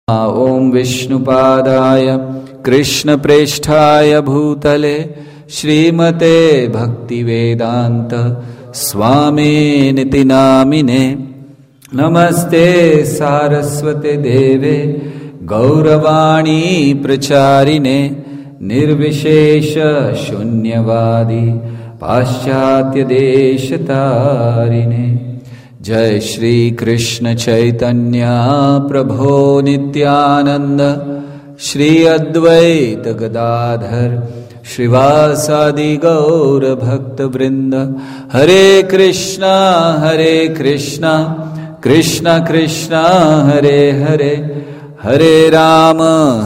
ओम विष्णुपादाय कृष्णप्रेष्ठाय भूतले श्रीमते भक्तिवेदांत स्वामिनिति नामिने। नमस्ते सारस्वते देवे गौरवाणी प्रचारिणे निर्विशेष शून्यवादी पाश्चात्य देशतारिणे। जय श्री कृष्ण चैतन्य प्रभो नित्यानंद श्री अद्वैत गदाधर श्रीवासादि गौर भक्त वृंद। हरे कृष्णा कृष्ण कृष्ण हरे हरे, हरे राम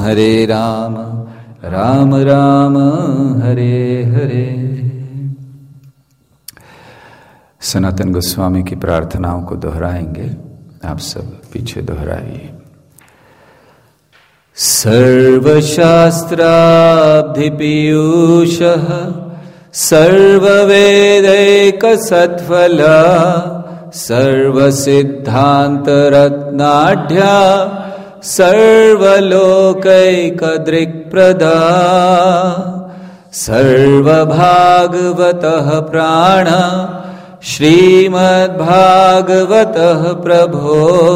राम राम हरे हरे। सनातन गोस्वामी की प्रार्थनाओं को दोहराएंगे, आप सब पीछे दोहराइए। सर्वशास्त्राब्धिपीयूषः सर्ववेदैकसत्फला सर्वसिद्धान्तरत्नाढ्या सर्वलोकैकदृक्प्रदा सर्वभागवतः प्राण श्रीमद्भागवतः प्रभो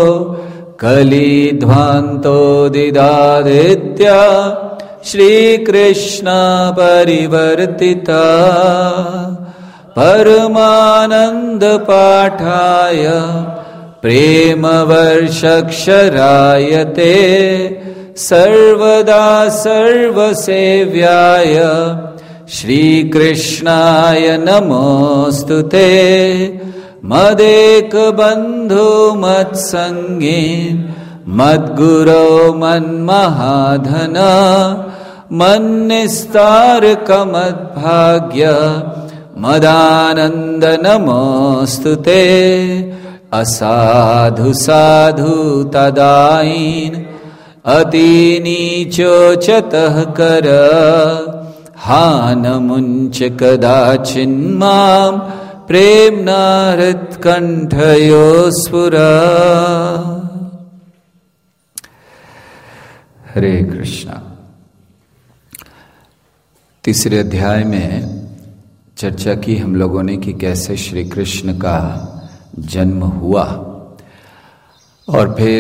कलिध्वान्तोदिदादित्य श्रीकृष्ण परिवर्तिता परमानंद पाठाय प्रेमवर्षक्षरायते सर्वदा सर्वसेव्याय श्रीकृष्णाय नमोस्तुते। मदेक बंधु मत्संगी मद्गुरो मन्महाधन मन्निस्तारक मद्भाग्य मदानंद नमोस्तुते। असाधु साधु तदाईन अतिनीचोचतः कर हानमुञ्च कदाचिन्मां प्रेम्णा हृत्कण्ठयो स्फुरा। हरे कृष्णा। तीसरे अध्याय में चर्चा की हम लोगों ने कि कैसे श्री कृष्ण का जन्म हुआ और फिर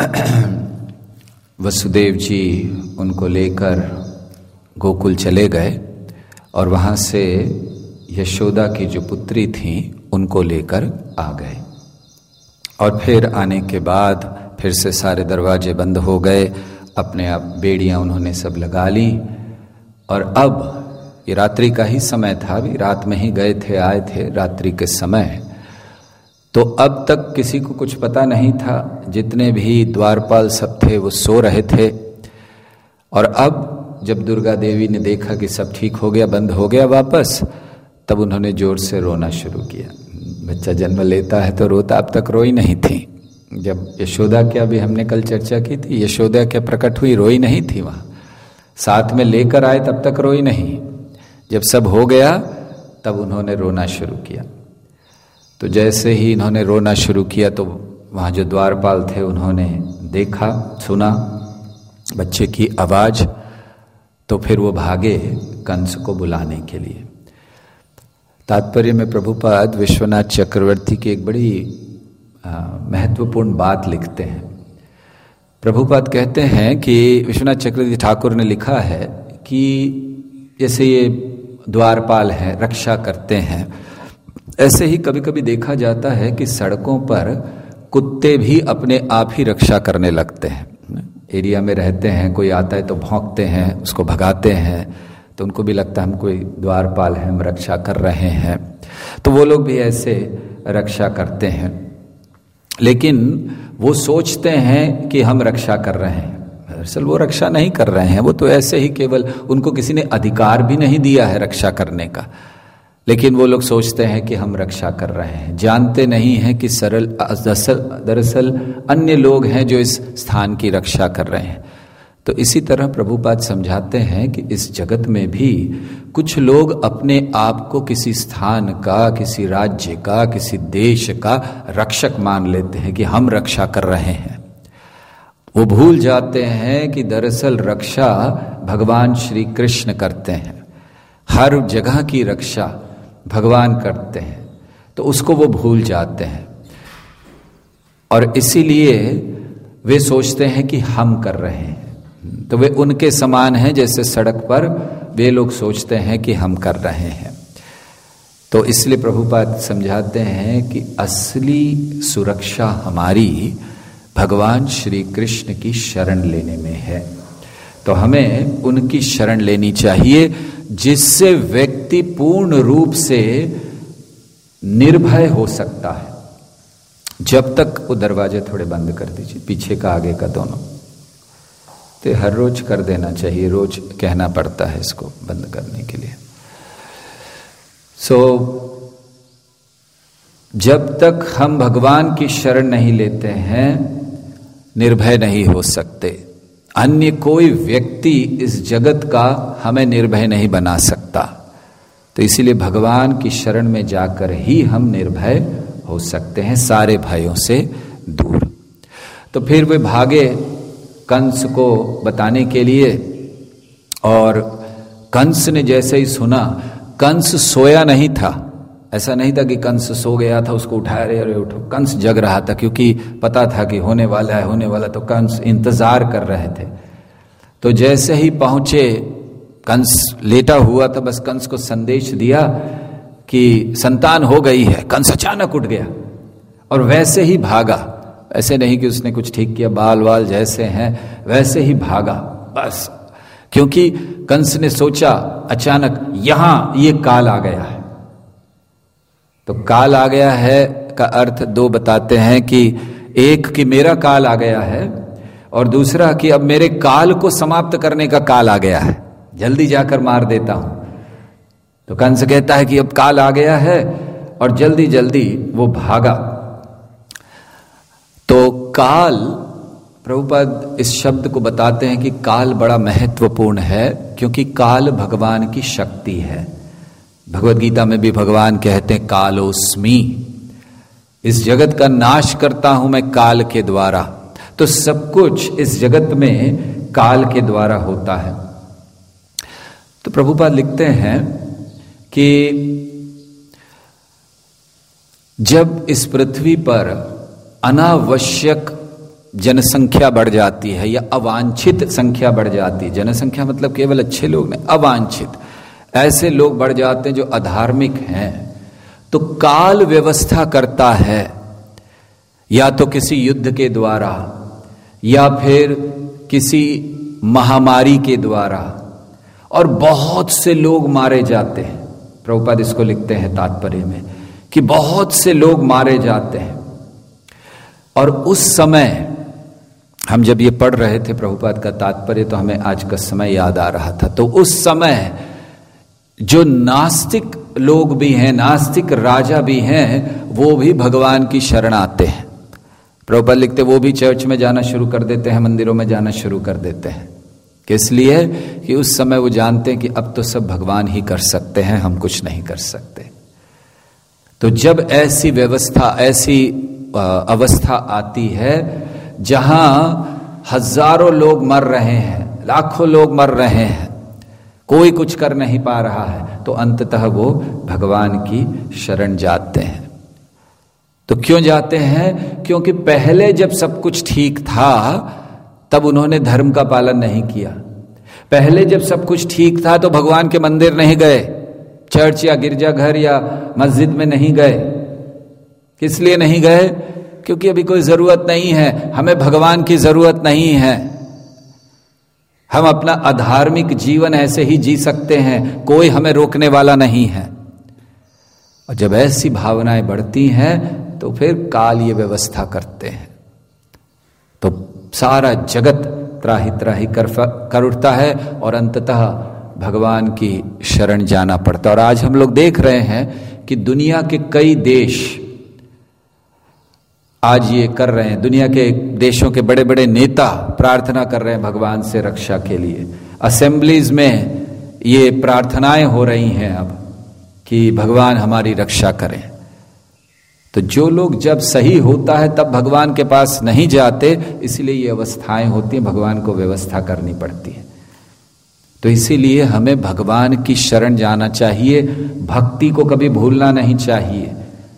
वसुदेव जी उनको लेकर गोकुल चले गए और वहां से यशोदा की जो पुत्री थी उनको लेकर आ गए। और फिर आने के बाद फिर से सारे दरवाजे बंद हो गए, अपने आप बेड़ियां उन्होंने सब लगा ली। और अब ये रात्रि का ही समय था, अभी रात में ही गए थे, आए थे रात्रि के समय। तो अब तक किसी को कुछ पता नहीं था, जितने भी द्वारपाल सब थे वो सो रहे थे। और अब जब दुर्गा देवी ने देखा कि सब ठीक हो गया, बंद हो गया वापस, तब उन्होंने जोर से रोना शुरू किया। बच्चा जन्म लेता है तो रोता, अब तक रोई नहीं थी। जब यशोदा क्या भी हमने कल चर्चा की थी, यशोदा क्या प्रकट हुई, रोई नहीं थी वहां, साथ में लेकर आए तब तक रोई नहीं। जब सब हो गया तब उन्होंने रोना शुरू किया। तो जैसे ही इन्होंने रोना शुरू किया तो वहां जो द्वारपाल थे उन्होंने देखा, सुना बच्चे की आवाज, तो फिर वो भागे कंस को बुलाने के लिए। तात्पर्य में प्रभुपाद विश्वनाथ चक्रवर्ती की एक बड़ी महत्वपूर्ण बात लिखते हैं। प्रभुपाद कहते हैं कि विश्वनाथ चक्रवर्ती ठाकुर ने लिखा है कि जैसे ये द्वारपाल हैं, रक्षा करते हैं, ऐसे ही कभी कभी देखा जाता है कि सड़कों पर कुत्ते भी अपने आप ही रक्षा करने लगते हैं। एरिया में रहते हैं, कोई आता है तो भौंकते हैं, उसको भगाते हैं, तो उनको भी लगता है हम कोई द्वारपाल हैं, हम रक्षा कर रहे हैं। तो वो लोग भी ऐसे रक्षा करते हैं, लेकिन वो सोचते हैं कि हम रक्षा कर रहे हैं। दरअसल वो रक्षा नहीं कर रहे हैं, वो तो ऐसे ही केवल, उनको किसी ने अधिकार भी नहीं दिया है रक्षा करने का, लेकिन वो लोग सोचते हैं कि हम रक्षा कर रहे हैं। जानते नहीं हैं कि दरअसल अन्य लोग हैं जो इस स्थान की रक्षा कर रहे हैं। तो इसी तरह प्रभुपाद समझाते हैं कि इस जगत में भी कुछ लोग अपने आप को किसी स्थान का, किसी राज्य का, किसी देश का रक्षक मान लेते हैं कि हम रक्षा कर रहे हैं। वो भूल जाते हैं कि दरअसल रक्षा भगवान श्री कृष्ण करते हैं, हर जगह की रक्षा भगवान करते हैं, तो उसको वो भूल जाते हैं और इसीलिए वे सोचते हैं कि हम कर रहे हैं। तो वे उनके समान हैं जैसे सड़क पर वे लोग सोचते हैं कि हम कर रहे हैं। तो इसलिए प्रभुपाद समझाते हैं कि असली सुरक्षा हमारी भगवान श्री कृष्ण की शरण लेने में है। तो हमें उनकी शरण लेनी चाहिए जिससे व्यक्ति पूर्ण रूप से निर्भय हो सकता है। जब तक वो दरवाजे थोड़े बंद कर दीजिए, पीछे का आगे का दोनों, तो हर रोज कर देना चाहिए, रोज कहना पड़ता है इसको बंद करने के लिए। जब तक हम भगवान की शरण नहीं लेते हैं निर्भय नहीं हो सकते। अन्य कोई व्यक्ति इस जगत का हमें निर्भय नहीं बना सकता। तो इसीलिए भगवान की शरण में जाकर ही हम निर्भय हो सकते हैं, सारे भयों से दूर। तो फिर वे भागे कंस को बताने के लिए, और कंस ने जैसे ही सुना, कंस सोया नहीं था, ऐसा नहीं था कि कंस सो गया था उसको उठाया अरे उठो, कंस जग रहा था क्योंकि पता था कि होने वाला है होने वाला, तो कंस इंतजार कर रहे थे। तो जैसे ही पहुंचे, कंस लेटा हुआ था, बस कंस को संदेश दिया कि संतान हो गई है। कंस अचानक उठ गया और वैसे ही भागा, ऐसे नहीं कि उसने कुछ ठीक किया, बाल वाल जैसे हैं वैसे ही भागा बस, क्योंकि कंस ने सोचा अचानक यहां ये काल आ गया है। तो काल आ गया है का अर्थ दो बताते हैं कि एक कि मेरा काल आ गया है और दूसरा कि अब मेरे काल को समाप्त करने का काल आ गया है, जल्दी जाकर मार देता हूं। तो कंस कहता है कि अब काल आ गया है और जल्दी जल्दी वो भागा। तो काल, प्रभुपाद इस शब्द को बताते हैं कि काल बड़ा महत्वपूर्ण है क्योंकि काल भगवान की शक्ति है। भगवद गीता में भी भगवान कहते हैं कालोस्मि, इस जगत का नाश करता हूं मैं काल के द्वारा। तो सब कुछ इस जगत में काल के द्वारा होता है। तो प्रभुपाद लिखते हैं कि जब इस पृथ्वी पर अनावश्यक जनसंख्या बढ़ जाती है या अवांछित संख्या बढ़ जाती है, जनसंख्या मतलब केवल अच्छे लोग नहीं, अवांछित ऐसे लोग बढ़ जाते हैं जो अधार्मिक हैं, तो काल व्यवस्था करता है, या तो किसी युद्ध के द्वारा या फिर किसी महामारी के द्वारा, और बहुत से लोग मारे जाते हैं। प्रभुपाद इसको लिखते हैं तात्पर्य में कि बहुत से लोग मारे जाते हैं। और उस समय हम जब ये पढ़ रहे थे प्रभुपाद का तात्पर्य, तो हमें आज का समय याद आ रहा था। तो उस समय जो नास्तिक लोग भी हैं, नास्तिक राजा भी हैं, वो भी भगवान की शरण आते हैं। प्रभुपाद लिखते वो भी चर्च में जाना शुरू कर देते हैं, मंदिरों में जाना शुरू कर देते हैं। किस लिए? कि उस समय वो जानते हैं कि अब तो सब भगवान ही कर सकते हैं, हम कुछ नहीं कर सकते। तो जब ऐसी व्यवस्था, ऐसी अवस्था आती है जहां हजारों लोग मर रहे हैं, लाखों लोग मर रहे हैं, कोई कुछ कर नहीं पा रहा है, तो अंततः वो भगवान की शरण जाते हैं। तो क्यों जाते हैं? क्योंकि पहले जब सब कुछ ठीक था तब उन्होंने धर्म का पालन नहीं किया। पहले जब सब कुछ ठीक था तो भगवान के मंदिर नहीं गए, चर्च या गिरजाघर या मस्जिद में नहीं गए। किस लिए नहीं गए? क्योंकि अभी कोई जरूरत नहीं है, हमें भगवान की जरूरत नहीं है, हम अपना अधार्मिक जीवन ऐसे ही जी सकते हैं, कोई हमें रोकने वाला नहीं है। और जब ऐसी भावनाएं बढ़ती हैं तो फिर काल ये व्यवस्था करते हैं, तो सारा जगत त्राही त्राही कर उठता है और अंततः भगवान की शरण जाना पड़ता है। और आज हम लोग देख रहे हैं कि दुनिया के कई देश आज ये कर रहे हैं, दुनिया के देशों के बड़े बड़े नेता प्रार्थना कर रहे हैं भगवान से रक्षा के लिए। असेंबलीज में ये प्रार्थनाएं हो रही हैं अब कि भगवान हमारी रक्षा करें। तो जो लोग जब सही होता है तब भगवान के पास नहीं जाते, इसलिए ये अवस्थाएं होती हैं, भगवान को व्यवस्था करनी पड़ती है। तो इसीलिए हमें भगवान की शरण जाना चाहिए, भक्ति को कभी भूलना नहीं चाहिए।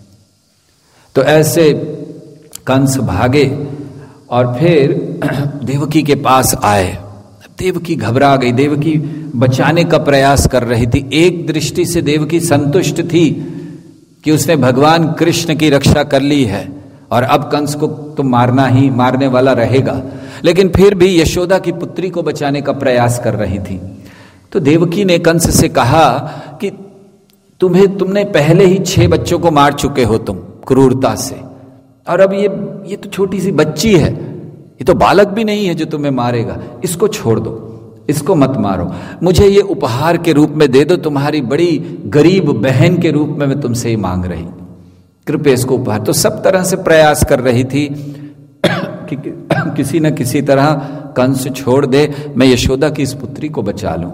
तो ऐसे कंस भागे और फिर देवकी के पास आए। देवकी घबरा गई, देवकी बचाने का प्रयास कर रही थी। एक दृष्टि से देवकी संतुष्ट थी कि उसने भगवान कृष्ण की रक्षा कर ली है और अब कंस को तो मारने वाला रहेगा, लेकिन फिर भी यशोदा की पुत्री को बचाने का प्रयास कर रही थी। तो देवकी ने कंस से कहा कि तुमने पहले ही 6 बच्चों को मार चुके हो तुम क्रूरता से, और अब ये तो छोटी सी बच्ची है, ये तो बालक भी नहीं है जो तुम्हें मारेगा, इसको छोड़ दो, इसको मत मारो, मुझे ये उपहार के रूप में दे दो, तुम्हारी बड़ी गरीब बहन के रूप में मैं तुमसे ही मांग रही, कृपया इसको उपहार। तो सब तरह से प्रयास कर रही थी कि किसी न किसी तरह कंस छोड़ दे, मैं यशोदा की इस पुत्री को बचा लूं।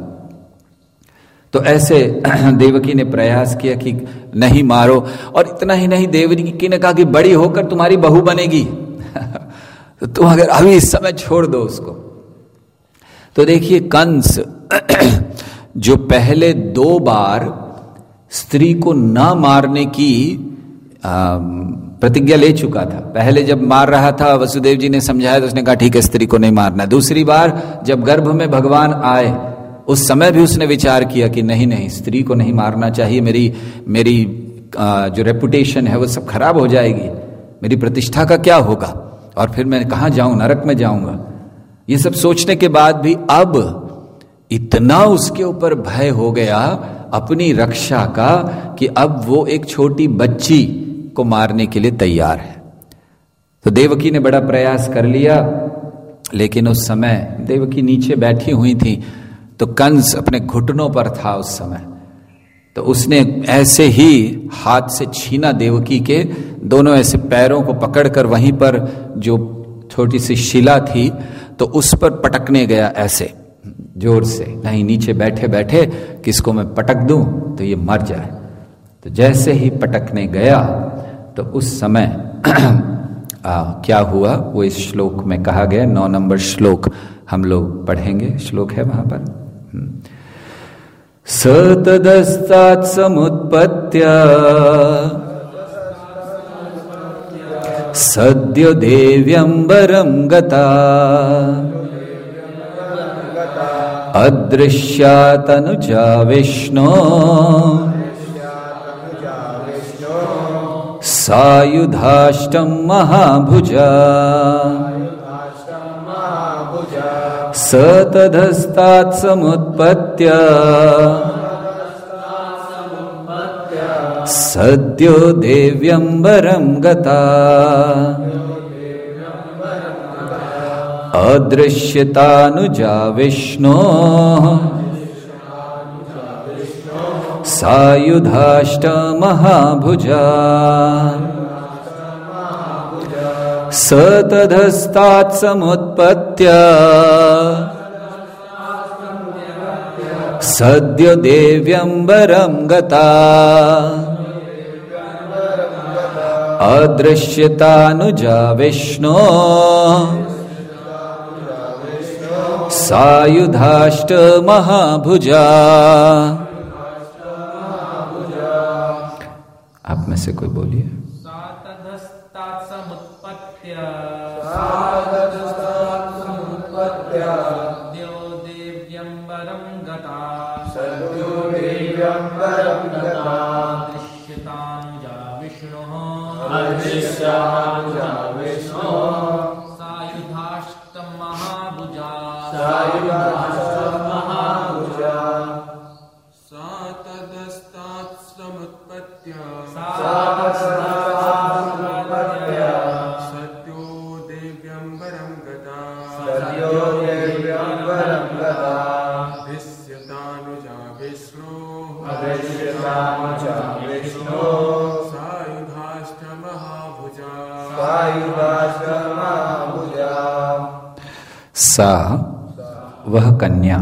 तो ऐसे देवकी ने प्रयास किया कि नहीं मारो, और इतना ही नहीं, देवकी ने कहा कि बड़ी होकर तुम्हारी बहू बनेगी तो तुम अगर अभी इस समय छोड़ दो उसको। तो देखिए कंस जो पहले 2 बार स्त्री को न मारने की प्रतिज्ञा ले चुका था। पहले जब मार रहा था, वसुदेव जी ने समझाया तो उसने कहा ठीक है स्त्री को नहीं मारना। दूसरी बार जब गर्भ में भगवान आए उस समय भी उसने विचार किया कि नहीं स्त्री को नहीं मारना चाहिए, मेरी जो रेपुटेशन है वो सब खराब हो जाएगी, मेरी प्रतिष्ठा का क्या होगा, और फिर मैं कहाँ जाऊं, नरक में जाऊंगा। ये सब सोचने के बाद भी अब इतना उसके ऊपर भय हो गया अपनी रक्षा का कि अब वो एक छोटी बच्ची को मारने के लिए तैयार है। तो देवकी ने बड़ा प्रयास कर लिया, लेकिन उस समय देवकी नीचे बैठी हुई थी, तो कंस अपने घुटनों पर था उस समय। तो उसने ऐसे ही हाथ से छीना देवकी के, दोनों ऐसे पैरों को पकड़कर वहीं पर जो छोटी सी शिला थी तो उस पर पटकने गया ऐसे जोर से, नहीं नीचे बैठे बैठे किसको मैं पटक दूं तो ये मर जाए। तो जैसे ही पटकने गया तो उस समय क्या हुआ वो इस श्लोक में कहा गया। 9 नंबर श्लोक हम लोग पढ़ेंगे, श्लोक है वहां पर। स तदस्तात् समुत्पत्त्य सद्यो देव्यंबरं गता अदृश्या तनुजा विष्णो सायुधाष्टं महाभुजा स तदस्तात् समुत्पत्त्य सद्यो देव्यंबरं गता अदृश्यतानुजा विष्णोः सायुधाष्टमहाभुजा स तदस्तात् समुत्पत्त्य सद्यो देव्यंबरं गता अदृश्यतानुजा विष्णोः सायुधाष्टमहाभुजा। आप में से कोई बोलिए। सा वह कन्या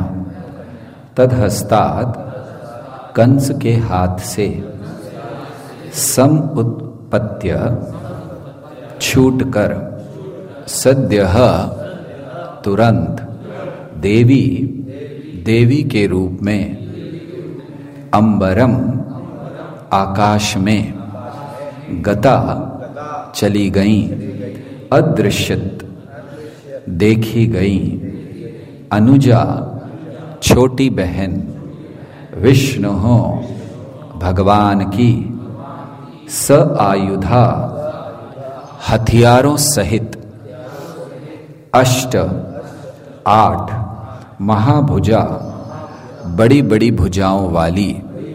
तदहस्तात् कंस के हाथ से पत्य छूट कर सद्यः तुरंत देवी देवी के रूप में अंबरम आकाश में गता चली गईं अदृश्यत देखी गई अनुजा छोटी बहन विष्णु हो भगवान की स आयुधा हथियारों सहित अष्ट 8 महाभुजा बड़ी बड़ी भुजाओं वाली।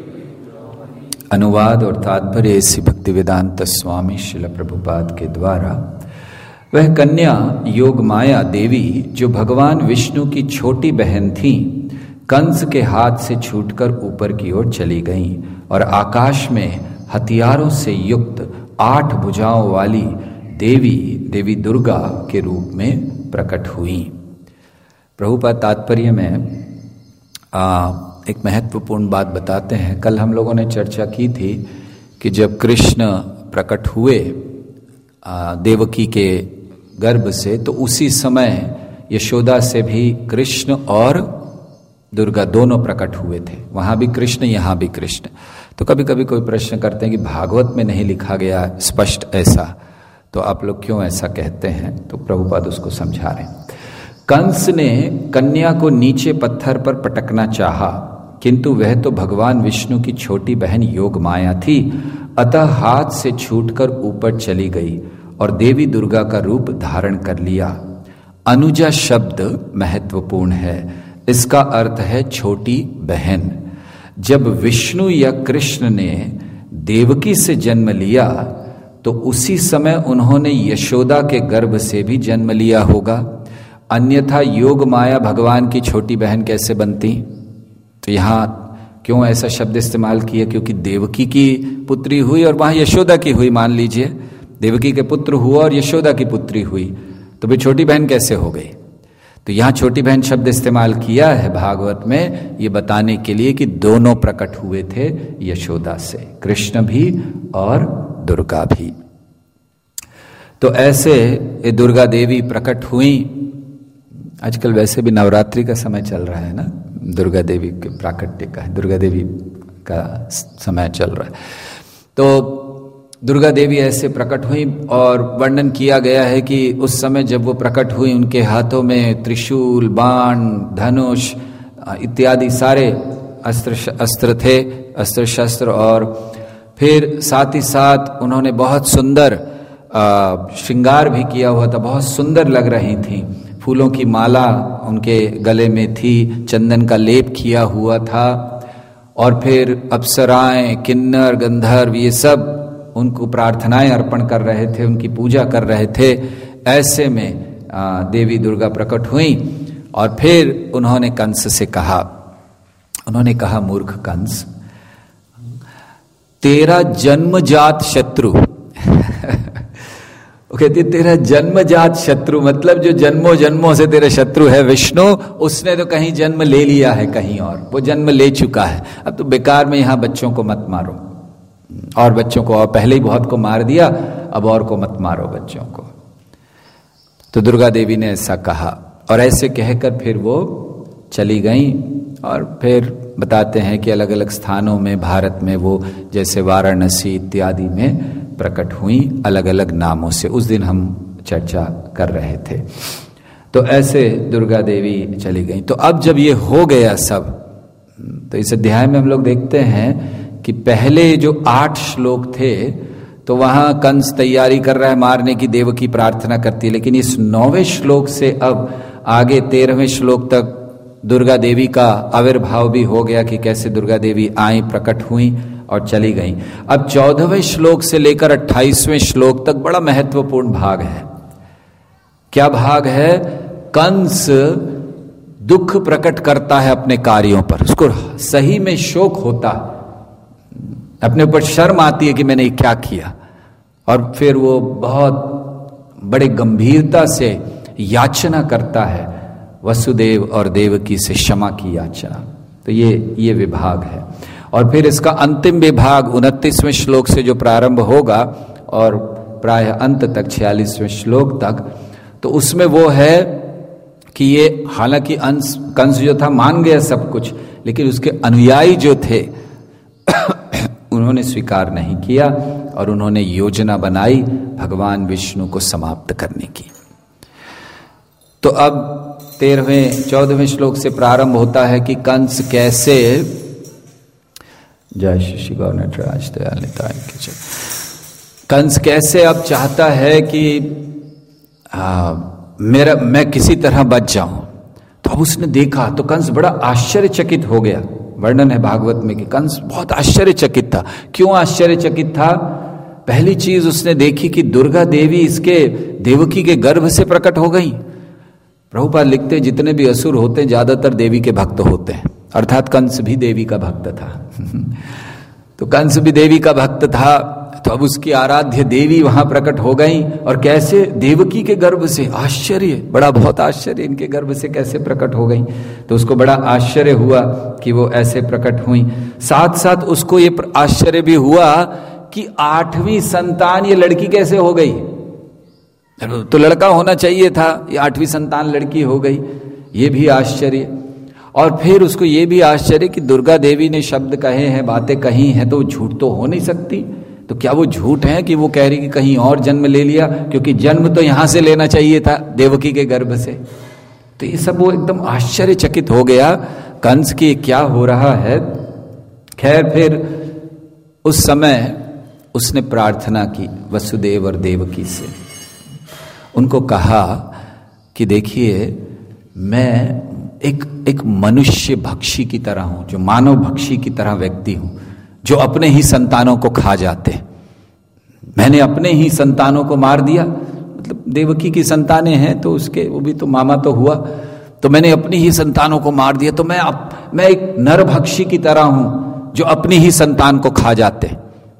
अनुवाद और तात्पर्य इसी भक्तिवेदांत स्वामी श्रील प्रभुपाद के द्वारा। वह कन्या योग माया देवी जो भगवान विष्णु की छोटी बहन थी, कंस के हाथ से छूटकर ऊपर की ओर चली गईं और आकाश में हथियारों से युक्त 8 भुजाओं वाली देवी दुर्गा के रूप में प्रकट हुई। प्रभुपाद तात्पर्य में एक महत्वपूर्ण बात बताते हैं। कल हम लोगों ने चर्चा की थी कि जब कृष्ण प्रकट हुए देवकी के गर्भ से, तो उसी समय यशोदा से भी कृष्ण और दुर्गा दोनों प्रकट हुए थे। वहां भी कृष्ण, यहां भी कृष्ण। तो कभी कभी कोई प्रश्न करते हैं कि भागवत में नहीं लिखा गया स्पष्ट ऐसा, तो आप लोग क्यों ऐसा कहते हैं? तो प्रभुपाद उसको समझा रहे हैं। कंस ने कन्या को नीचे पत्थर पर पटकना चाहा, किंतु वह तो भगवान विष्णु की छोटी बहन योग माया थी, अतः हाथ से छूटकर ऊपर चली गई और देवी दुर्गा का रूप धारण कर लिया। अनुजा शब्द महत्वपूर्ण है। इसका अर्थ है छोटी बहन। जब विष्णु या कृष्ण ने देवकी से जन्म लिया तो उसी समय उन्होंने यशोदा के गर्भ से भी जन्म लिया होगा, अन्यथा योग माया भगवान की छोटी बहन कैसे बनती? तो यहां क्यों ऐसा शब्द इस्तेमाल किया? क्योंकि देवकी की पुत्री हुई और वहां यशोदा की हुई। मान लीजिए देवकी के पुत्र हुआ और यशोदा की पुत्री हुई, तो वे छोटी बहन कैसे हो गई? तो यहां छोटी बहन शब्द इस्तेमाल किया है भागवत में, ये बताने के लिए कि दोनों प्रकट हुए थे यशोदा से, कृष्ण भी और दुर्गा भी। तो ऐसे ये दुर्गा देवी प्रकट हुई। आजकल वैसे भी नवरात्रि का समय चल रहा है ना, दुर्गा देवी के प्राकट्य का, दुर्गा देवी का समय चल रहा है। तो दुर्गा देवी ऐसे प्रकट हुई और वर्णन किया गया है कि उस समय जब वो प्रकट हुई उनके हाथों में त्रिशूल, बाण, धनुष इत्यादि सारे अस्त्र थे, अस्त्र शस्त्र, और फिर साथ ही साथ उन्होंने बहुत सुंदर श्रृंगार भी किया हुआ था, बहुत सुंदर लग रही थी। फूलों की माला उनके गले में थी, चंदन का लेप किया हुआ था, और फिर अप्सराएं, किन्नर, गंधर्व ये सब उनको प्रार्थनाएं अर्पण कर रहे थे, उनकी पूजा कर रहे थे। ऐसे में देवी दुर्गा प्रकट हुई और फिर उन्होंने कंस से कहा, उन्होंने कहा, मूर्ख कंस, तेरा जन्मजात शत्रु वो कहती तेरा जन्मजात शत्रु, मतलब जो जन्मों जन्मों से तेरा शत्रु है विष्णु, उसने तो कहीं जन्म ले लिया है, कहीं और वो जन्म ले चुका है। अब तो बेकार में यहां बच्चों को मत मारो, और बच्चों को, और पहले ही बहुत को मार दिया, अब और को मत मारो बच्चों को। तो दुर्गा देवी ने ऐसा कहा और ऐसे कहकर फिर वो चली गई। और फिर बताते हैं कि अलग अलग स्थानों में भारत में वो, जैसे वाराणसी इत्यादि में प्रकट हुई अलग अलग नामों से। उस दिन हम चर्चा कर रहे थे। तो ऐसे दुर्गा देवी चली गई। तो अब जब ये हो गया सब, तो इस अध्याय में हम लोग देखते हैं कि पहले जो 8 श्लोक थे, तो वहां कंस तैयारी कर रहा है मारने की, देव की प्रार्थना करती है। लेकिन इस 9वें श्लोक से अब आगे 13वें श्लोक तक दुर्गा देवी का आविर्भाव भी हो गया कि कैसे दुर्गा देवी आई, प्रकट हुई और चली गई। अब 14वें श्लोक से लेकर 28वें श्लोक तक बड़ा महत्वपूर्ण भाग है। क्या भाग है? कंस दुख प्रकट करता है अपने कार्यों पर, उसको सही में शोक होता, अपने ऊपर शर्म आती है कि मैंने क्या किया, और फिर वो बहुत बड़े गंभीरता से याचना करता है वसुदेव और देवकी से क्षमा की याचना। तो ये विभाग है। और फिर इसका अंतिम विभाग 29वें श्लोक से जो प्रारंभ होगा और प्राय अंत तक 46वें श्लोक तक, तो उसमें वो है कि ये हालांकि कंस जो था मान गया सब कुछ, लेकिन उसके अनुयायी जो थे उन्होंने स्वीकार नहीं किया और उन्होंने योजना बनाई भगवान विष्णु को समाप्त करने की। तो अब 14वें श्लोक से प्रारंभ होता है कि कंस कैसे, जय श्री गौर नटराज दयाल निताय की जय, कंस कैसे अब चाहता है कि मैं किसी तरह बच जाऊं। तो अब उसने देखा तो कंस बड़ा आश्चर्यचकित हो गया। वर्णन है भागवत में कि कंस बहुत आश्चर्यचकित था। क्यों आश्चर्यचकित था? पहली चीज उसने देखी कि दुर्गा देवी इसके देवकी के गर्भ से प्रकट हो गई। प्रभुपाद लिखते हैं जितने भी असुर होते हैं ज्यादातर देवी के भक्त होते हैं, अर्थात कंस भी देवी का भक्त था। तो कंस भी देवी का भक्त था, तो अब उसकी आराध्य देवी वहां प्रकट हो गई। और कैसे? देवकी के गर्भ से। आश्चर्य, बड़ा बहुत आश्चर्य, इनके गर्भ से कैसे प्रकट हो गई। तो उसको बड़ा आश्चर्य हुआ कि वो ऐसे प्रकट हुई। साथ साथ उसको ये आश्चर्य भी हुआ कि 8वीं संतान ये लड़की कैसे हो गई। तो लड़का होना चाहिए था, ये 8वीं संतान लड़की हो गई, ये भी आश्चर्य। और फिर उसको ये भी आश्चर्य कि दुर्गा देवी ने शब्द कहे हैं, बातें कही हैं, तो झूठ तो हो नहीं सकती। तो क्या वो झूठ है कि वो कह रही कि कहीं और जन्म ले लिया, क्योंकि जन्म तो यहां से लेना चाहिए था देवकी के गर्भ से। तो ये सब वो एकदम आश्चर्यचकित हो गया कंस की क्या हो रहा है। खैर फिर उस समय उसने प्रार्थना की वसुदेव और देवकी से, उनको कहा कि देखिए मैं एक मनुष्य भक्षी की तरह हूं, जो मानव भक्षी की तरह व्यक्ति हूं, जो अपने ही संतानों को खा जाते। मैंने अपने ही संतानों को मार दिया, मतलब देवकी की संतानें हैं तो उसके वो भी तो मामा तो हुआ, तो मैंने अपनी ही संतानों को मार दिया। तो मैं एक नरभक्षी की तरह हूं जो अपनी ही संतान को खा जाते।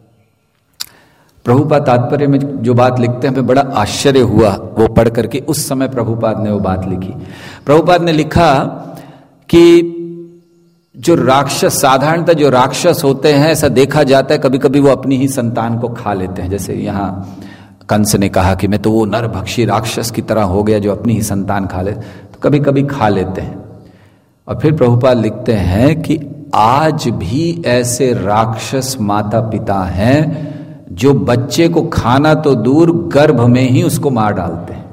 प्रभुपाद तात्पर्य में जो बात लिखते हैं हमें बड़ा आश्चर्य हुआ वो पढ़ करके। उस समय प्रभुपाद ने वो बात लिखी। प्रभुपाद ने लिखा कि जो राक्षस, साधारणतः जो राक्षस होते हैं, ऐसा देखा जाता है कभी कभी वो अपनी ही संतान को खा लेते हैं। जैसे यहाँ कंस ने कहा कि मैं तो वो नरभक्षी राक्षस की तरह हो गया जो अपनी ही संतान खा ले, तो कभी कभी खा लेते हैं। और फिर प्रभुपाद लिखते हैं कि आज भी ऐसे राक्षस माता पिता हैं जो बच्चे को खाना तो दूर गर्भ में ही उसको मार डालते हैं,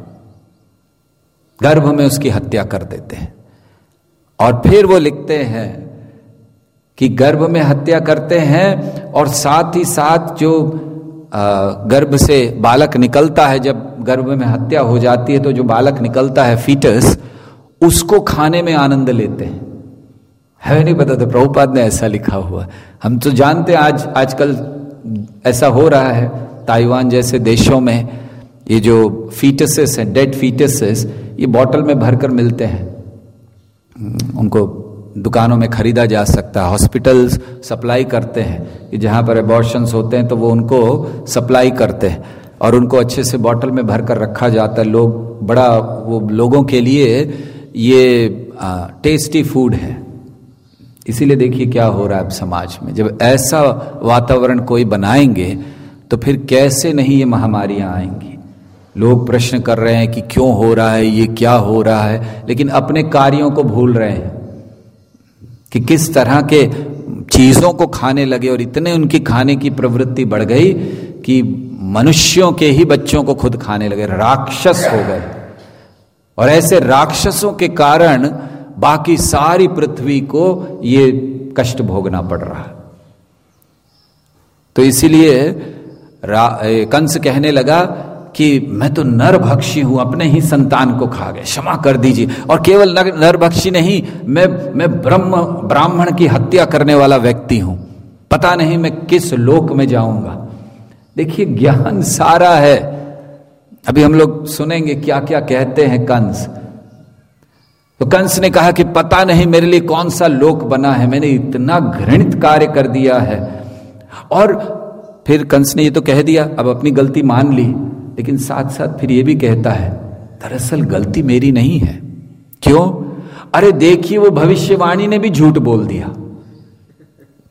गर्भ में उसकी हत्या कर देते हैं। और फिर वो लिखते हैं कि गर्भ में हत्या करते हैं और साथ ही साथ जो गर्भ से बालक निकलता है, जब गर्भ में हत्या हो जाती है तो जो बालक निकलता है फीटस, उसको खाने में आनंद लेते हैं। है नहीं पता, तो प्रभुपाद ने ऐसा लिखा हुआ। हम तो जानते हैं आजकल ऐसा हो रहा है ताइवान जैसे देशों में, ये जो फीटसेस हैं, डेड फीटसेस, ये बॉटल में भरकर मिलते हैं, उनको दुकानों में खरीदा जा सकता है। हॉस्पिटल्स सप्लाई करते हैं कि जहां पर एबॉर्शंस होते हैं तो वो उनको सप्लाई करते हैं और उनको अच्छे से बॉटल में भरकर रखा जाता है। लोग बड़ा, वो लोगों के लिए ये टेस्टी फूड है। इसीलिए देखिए क्या हो रहा है अब समाज में। जब ऐसा वातावरण कोई बनाएंगे तो फिर कैसे नहीं ये महामारियां आएंगी। लोग प्रश्न कर रहे हैं कि क्यों हो रहा है ये, क्या हो रहा है, लेकिन अपने कार्यों को भूल रहे हैं कि किस तरह के चीजों को खाने लगे और इतने उनकी खाने की प्रवृत्ति बढ़ गई कि मनुष्यों के ही बच्चों को खुद खाने लगे, राक्षस हो गए। और ऐसे राक्षसों के कारण बाकी सारी पृथ्वी को ये कष्ट भोगना पड़ रहा है। तो इसीलिए कंस कहने लगा कि मैं तो नरभक्षी हूं, अपने ही संतान को खा गए, क्षमा कर दीजिए। और केवल नरभक्षी नहीं, मैं ब्राह्मण की हत्या करने वाला व्यक्ति हूं, पता नहीं मैं किस लोक में जाऊंगा। देखिए ज्ञान सारा है। अभी हम लोग सुनेंगे क्या क्या कहते हैं कंस। तो कंस ने कहा कि पता नहीं मेरे लिए कौन सा लोक बना है, मैंने इतना घृणित कार्य कर दिया है। और फिर कंस ने ये तो कह दिया, अब अपनी गलती मान ली, लेकिन साथ साथ फिर ये भी कहता है दरअसल गलती मेरी नहीं है। क्यों? अरे देखिए वो भविष्यवाणी ने भी झूठ बोल दिया।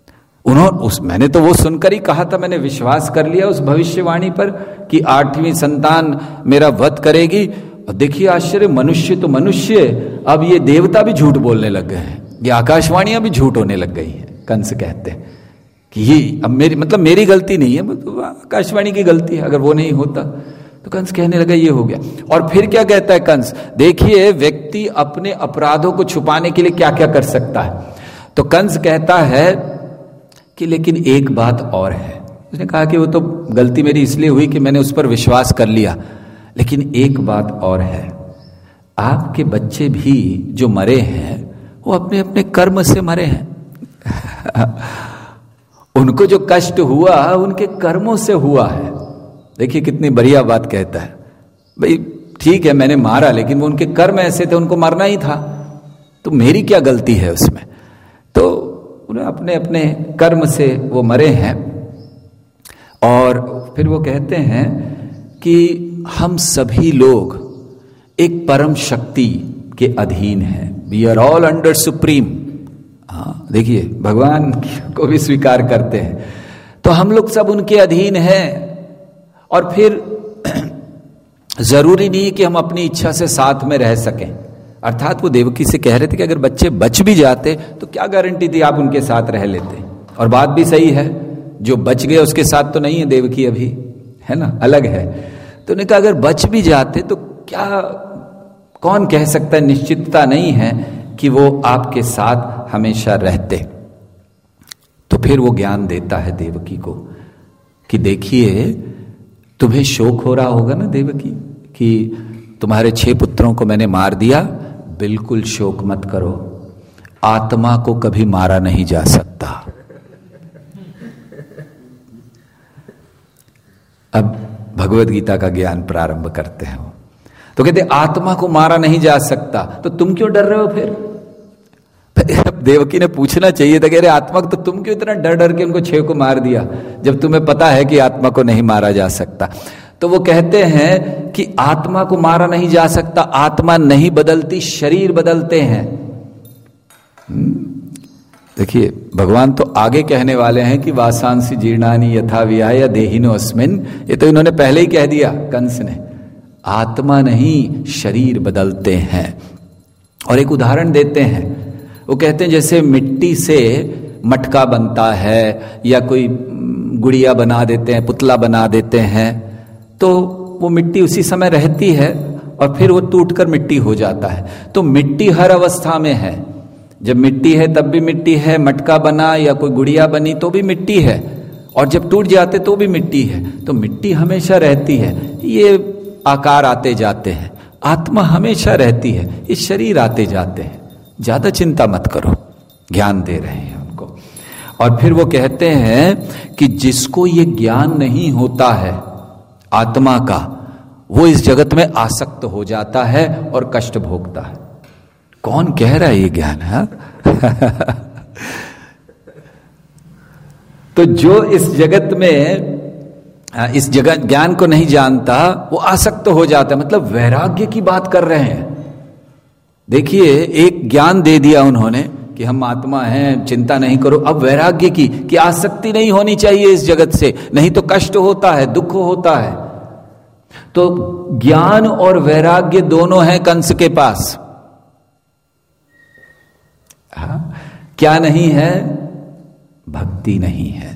मैंने तो वो सुनकर ही कहा था, मैंने विश्वास कर लिया उस भविष्यवाणी पर कि 8वीं संतान मेरा वध करेगी। और देखिए आश्चर्य, मनुष्य तो मनुष्य, अब ये देवता भी झूठ बोलने लग गए हैं, ये आकाशवाणियां भी झूठ होने लग गई हैं। कंस कहते हैं कि ये अब मेरी गलती नहीं है, मतलब आकाशवाणी की गलती है, अगर वो नहीं होता। तो कंस कहने लगा ये हो गया। और फिर क्या कहता है कंस, देखिए व्यक्ति अपने अपराधों को छुपाने के लिए क्या क्या कर सकता है। तो कंस कहता है कि लेकिन एक बात और है। उसने कहा कि वो तो गलती मेरी इसलिए हुई कि मैंने उस पर विश्वास कर लिया, लेकिन एक बात और है, आपके बच्चे भी जो मरे हैं वो अपने अपने कर्म से मरे हैं। उनको जो कष्ट हुआ उनके कर्मों से हुआ है। देखिए कितनी बढ़िया बात कहता है, भाई ठीक है मैंने मारा, लेकिन वो उनके कर्म ऐसे थे, उनको मरना ही था, तो मेरी क्या गलती है उसमें। तो उन्हें अपने अपने कर्म से वो मरे हैं। और फिर वो कहते हैं कि हम सभी लोग एक परम शक्ति के अधीन हैं, we are all under supreme. हाँ देखिए भगवान को भी स्वीकार करते हैं, तो हम लोग सब उनके अधीन हैं। और फिर जरूरी नहीं कि हम अपनी इच्छा से साथ में रह सकें। अर्थात वो देवकी से कह रहे थे कि अगर बच्चे बच भी जाते तो क्या गारंटी थी आप उनके साथ रह लेते। और बात भी सही है, जो बच गए उसके साथ तो नहीं है देवकी अभी, है ना, अलग है। तो उन्होंने कहा अगर बच भी जाते तो क्या, कौन कह सकता है, निश्चितता नहीं है कि वो आपके साथ हमेशा रहते। तो फिर वो ज्ञान देता है देवकी को कि देखिए तुम्हें शोक हो रहा होगा ना देवकी कि तुम्हारे 6 पुत्रों को मैंने मार दिया, बिल्कुल शोक मत करो, आत्मा को कभी मारा नहीं जा सकता। अब भगवत गीता का ज्ञान प्रारंभ करते हैं। तो कहते आत्मा को मारा नहीं जा सकता, तो तुम क्यों डर रहे हो फिर। देवकी ने पूछना चाहिए था, कह रहे आत्मा तो तुम क्यों इतना डर डर के उनको 6 को मार दिया, जब तुम्हें पता है कि आत्मा को नहीं मारा जा सकता। तो वो कहते हैं कि आत्मा को मारा नहीं जा सकता, आत्मा नहीं बदलती, शरीर बदलते हैं। देखिए भगवान तो आगे कहने वाले हैं कि वासांसी जीर्णानि यथा विहाय देहिनो अस्मिन, ये तो इन्होंने पहले ही कह दिया कंस ने, आत्मा नहीं शरीर बदलते हैं। और एक उदाहरण देते हैं, वो कहते हैं जैसे मिट्टी से मटका बनता है या कोई गुड़िया बना देते हैं, पुतला बना देते हैं, तो वो मिट्टी उसी समय रहती है और फिर वो टूटकर मिट्टी हो जाता है। तो मिट्टी हर अवस्था में है, जब मिट्टी है तब भी मिट्टी है, मटका बना या कोई गुड़िया बनी तो भी मिट्टी है, और जब टूट जाते तो भी मिट्टी है। तो मिट्टी हमेशा रहती है, ये आकार आते जाते हैं। आत्मा हमेशा रहती है, ये शरीर आते जाते हैं, ज्यादा चिंता मत करो, ज्ञान दे रहे हैं उनको। और फिर वो कहते हैं कि जिसको ये ज्ञान नहीं होता है आत्मा का, वो इस जगत में आसक्त हो जाता है और कष्ट भोगता है। कौन कह रहा है ये ज्ञान है? तो जो इस जगत में इस जगत ज्ञान को नहीं जानता वो आसक्त हो जाता है, मतलब वैराग्य की बात कर रहे हैं। देखिए एक ज्ञान दे दिया उन्होंने कि हम आत्मा हैं, चिंता नहीं करो। अब वैराग्य की कि आसक्ति नहीं होनी चाहिए इस जगत से, नहीं तो कष्ट होता है, दुख होता है। तो ज्ञान और वैराग्य दोनों हैं कंस के पास। क्या नहीं है? भक्ति नहीं है।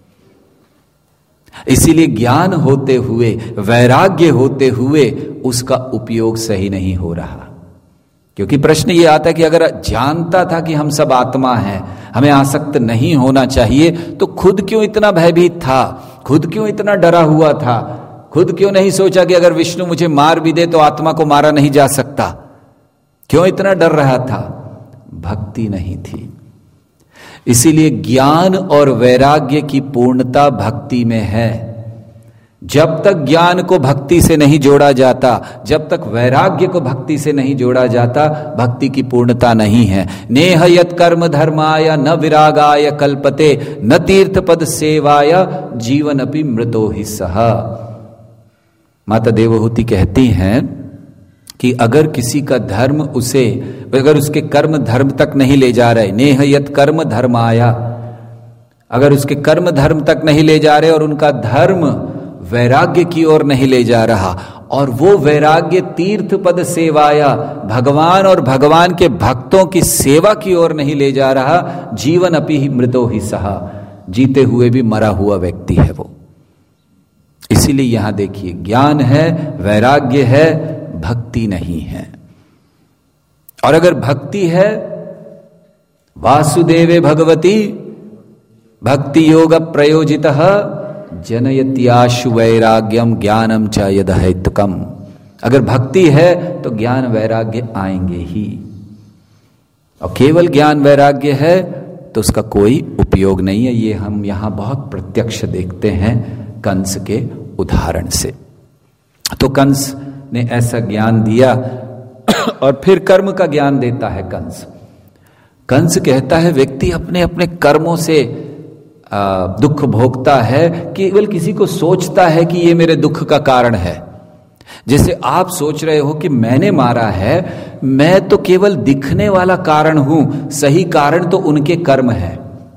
इसीलिए ज्ञान होते हुए, वैराग्य होते हुए उसका उपयोग सही नहीं हो रहा। क्योंकि प्रश्न ये आता है कि अगर जानता था कि हम सब आत्मा हैं, हमें आसक्त नहीं होना चाहिए, तो खुद क्यों इतना भयभीत था, खुद क्यों इतना डरा हुआ था, खुद क्यों नहीं सोचा कि अगर विष्णु मुझे मार भी दे तो आत्मा को मारा नहीं जा सकता, क्यों इतना डर रहा था? भक्ति नहीं थी। इसीलिए ज्ञान और वैराग्य की पूर्णता भक्ति में है। जब तक ज्ञान को भक्ति से नहीं जोड़ा जाता, जब तक वैराग्य को भक्ति से नहीं जोड़ा जाता, भक्ति की पूर्णता नहीं है। नेह यत कर्म धर्माय न विरागाय कल्पते, न तीर्थ पद सेवाय जीवन अपि मृतो हि सह। माता देवहूति कहती हैं कि अगर किसी का धर्म उसे, अगर उसके कर्म धर्म तक नहीं ले जा रहे, नेह यत कर्म धर्माया, अगर उसके कर्म धर्म तक नहीं ले जा रहे और उनका धर्म वैराग्य की ओर नहीं ले जा रहा, और वो वैराग्य तीर्थ पद सेवाया, भगवान और भगवान के भक्तों की सेवा की ओर नहीं ले जा रहा, जीवन अपि ही मृतो ही सहा, जीते हुए भी मरा हुआ व्यक्ति है वो। इसीलिए यहां देखिए, ज्ञान है, वैराग्य है, भक्ति नहीं है। और अगर भक्ति है, वासुदेवे भगवती भक्ति योग प्रयोजितः जनयत्याशु वैराग्यम ज्ञानम च यदहैतुकम। अगर भक्ति है तो ज्ञान वैराग्य आएंगे ही, और केवल ज्ञान वैराग्य है तो उसका कोई उपयोग नहीं है। ये हम यहां बहुत प्रत्यक्ष देखते हैं कंस के उदाहरण से। तो कंस ने ऐसा ज्ञान दिया और फिर कर्म का ज्ञान देता है कंस। कंस कहता है व्यक्ति अपने अपने कर्मों से दुख भोगता है, केवल किसी को सोचता है कि ये मेरे दुख का कारण है। जैसे आप सोच रहे हो कि मैंने मारा है, मैं तो केवल दिखने वाला कारण हूं, सही कारण तो उनके कर्म है।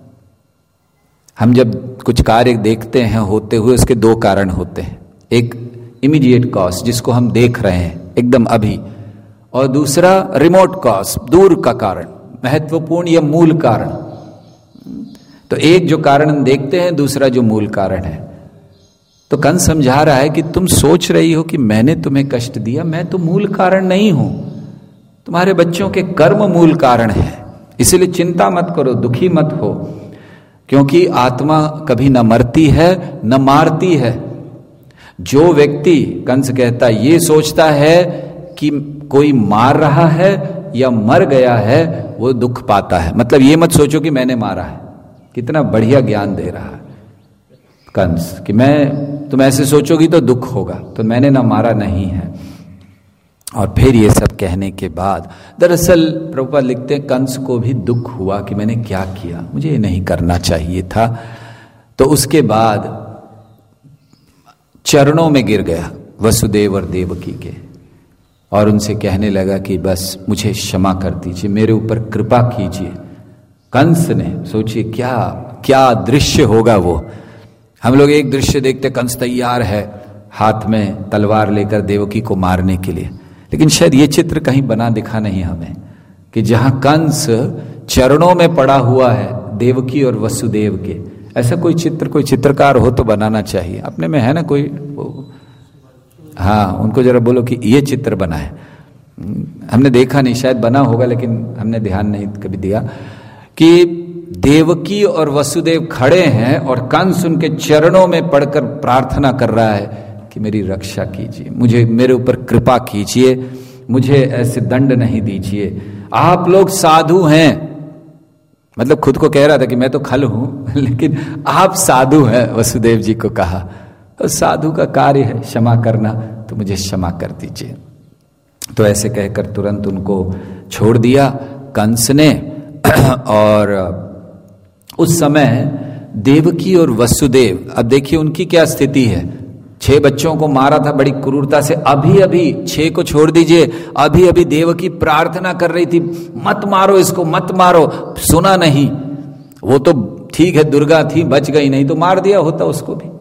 हम जब कुछ कार्य देखते हैं होते हुए, उसके दो कारण होते हैं, एक इमीडिएट कॉज जिसको हम देख रहे हैं एकदम अभी, और दूसरा रिमोट कॉज, दूर का कारण, महत्वपूर्ण या मूल कारण। तो एक जो कारण हम देखते हैं, दूसरा जो मूल कारण है। तो कंस समझा रहा है कि तुम सोच रही हो कि मैंने तुम्हें कष्ट दिया, मैं तो मूल कारण नहीं हूं, तुम्हारे बच्चों के कर्म मूल कारण है। इसलिए चिंता मत करो, दुखी मत हो, क्योंकि आत्मा कभी न मरती है न मारती है। जो व्यक्ति, कंस कहता है, ये सोचता है कि कोई मार रहा है या मर गया है, वो दुख पाता है। मतलब ये मत सोचो कि मैंने मारा है। कितना बढ़िया ज्ञान दे रहा है कंस कि तुम ऐसे सोचोगी तो दुख होगा, तो मैंने ना मारा नहीं है। और फिर ये सब कहने के बाद दरअसल प्रभुपाद लिखते हैं कंस को भी दुख हुआ कि मैंने क्या किया, मुझे ये नहीं करना चाहिए था। तो उसके बाद चरणों में गिर गया वसुदेव और देवकी के, और उनसे कहने लगा कि बस मुझे क्षमा कर दीजिए, मेरे ऊपर कृपा कीजिए। कंस ने, सोचिए क्या क्या दृश्य होगा वो। हम लोग एक दृश्य देखते, कंस तैयार है हाथ में तलवार लेकर देवकी को मारने के लिए, लेकिन शायद ये चित्र कहीं बना दिखा नहीं हमें कि जहां कंस चरणों में पड़ा हुआ है देवकी और वसुदेव के। ऐसा कोई चित्र, कोई चित्रकार हो तो बनाना चाहिए। अपने में है ना कोई? हाँ, उनको जरा बोलो कि ये चित्र बनाए। हमने देखा नहीं, शायद बना होगा लेकिन हमने ध्यान नहीं कभी दिया कि देवकी और वसुदेव खड़े हैं और कंस उनके चरणों में पड़कर प्रार्थना कर रहा है कि मेरी रक्षा कीजिए, मुझे, मेरे ऊपर कृपा कीजिए, मुझे ऐसे दंड नहीं दीजिए, आप लोग साधु हैं। मतलब खुद को कह रहा था कि मैं तो खल हूं, लेकिन आप साधु हैं, वसुदेव जी को कहा। तो साधु का कार्य है क्षमा करना, तो मुझे क्षमा कर दीजिए। तो ऐसे कहकर तुरंत उनको छोड़ दिया कंस ने। और उस समय देवकी और वसुदेव, अब देखिए उनकी क्या स्थिति है। 6 बच्चों को मारा था बड़ी क्रूरता से, अभी अभी 6 को छोड़ दीजिए, अभी अभी देवकी प्रार्थना कर रही थी मत मारो इसको, मत मारो, सुना नहीं। वो तो ठीक है दुर्गा थी, बच गई, नहीं तो मार दिया होता उसको भी।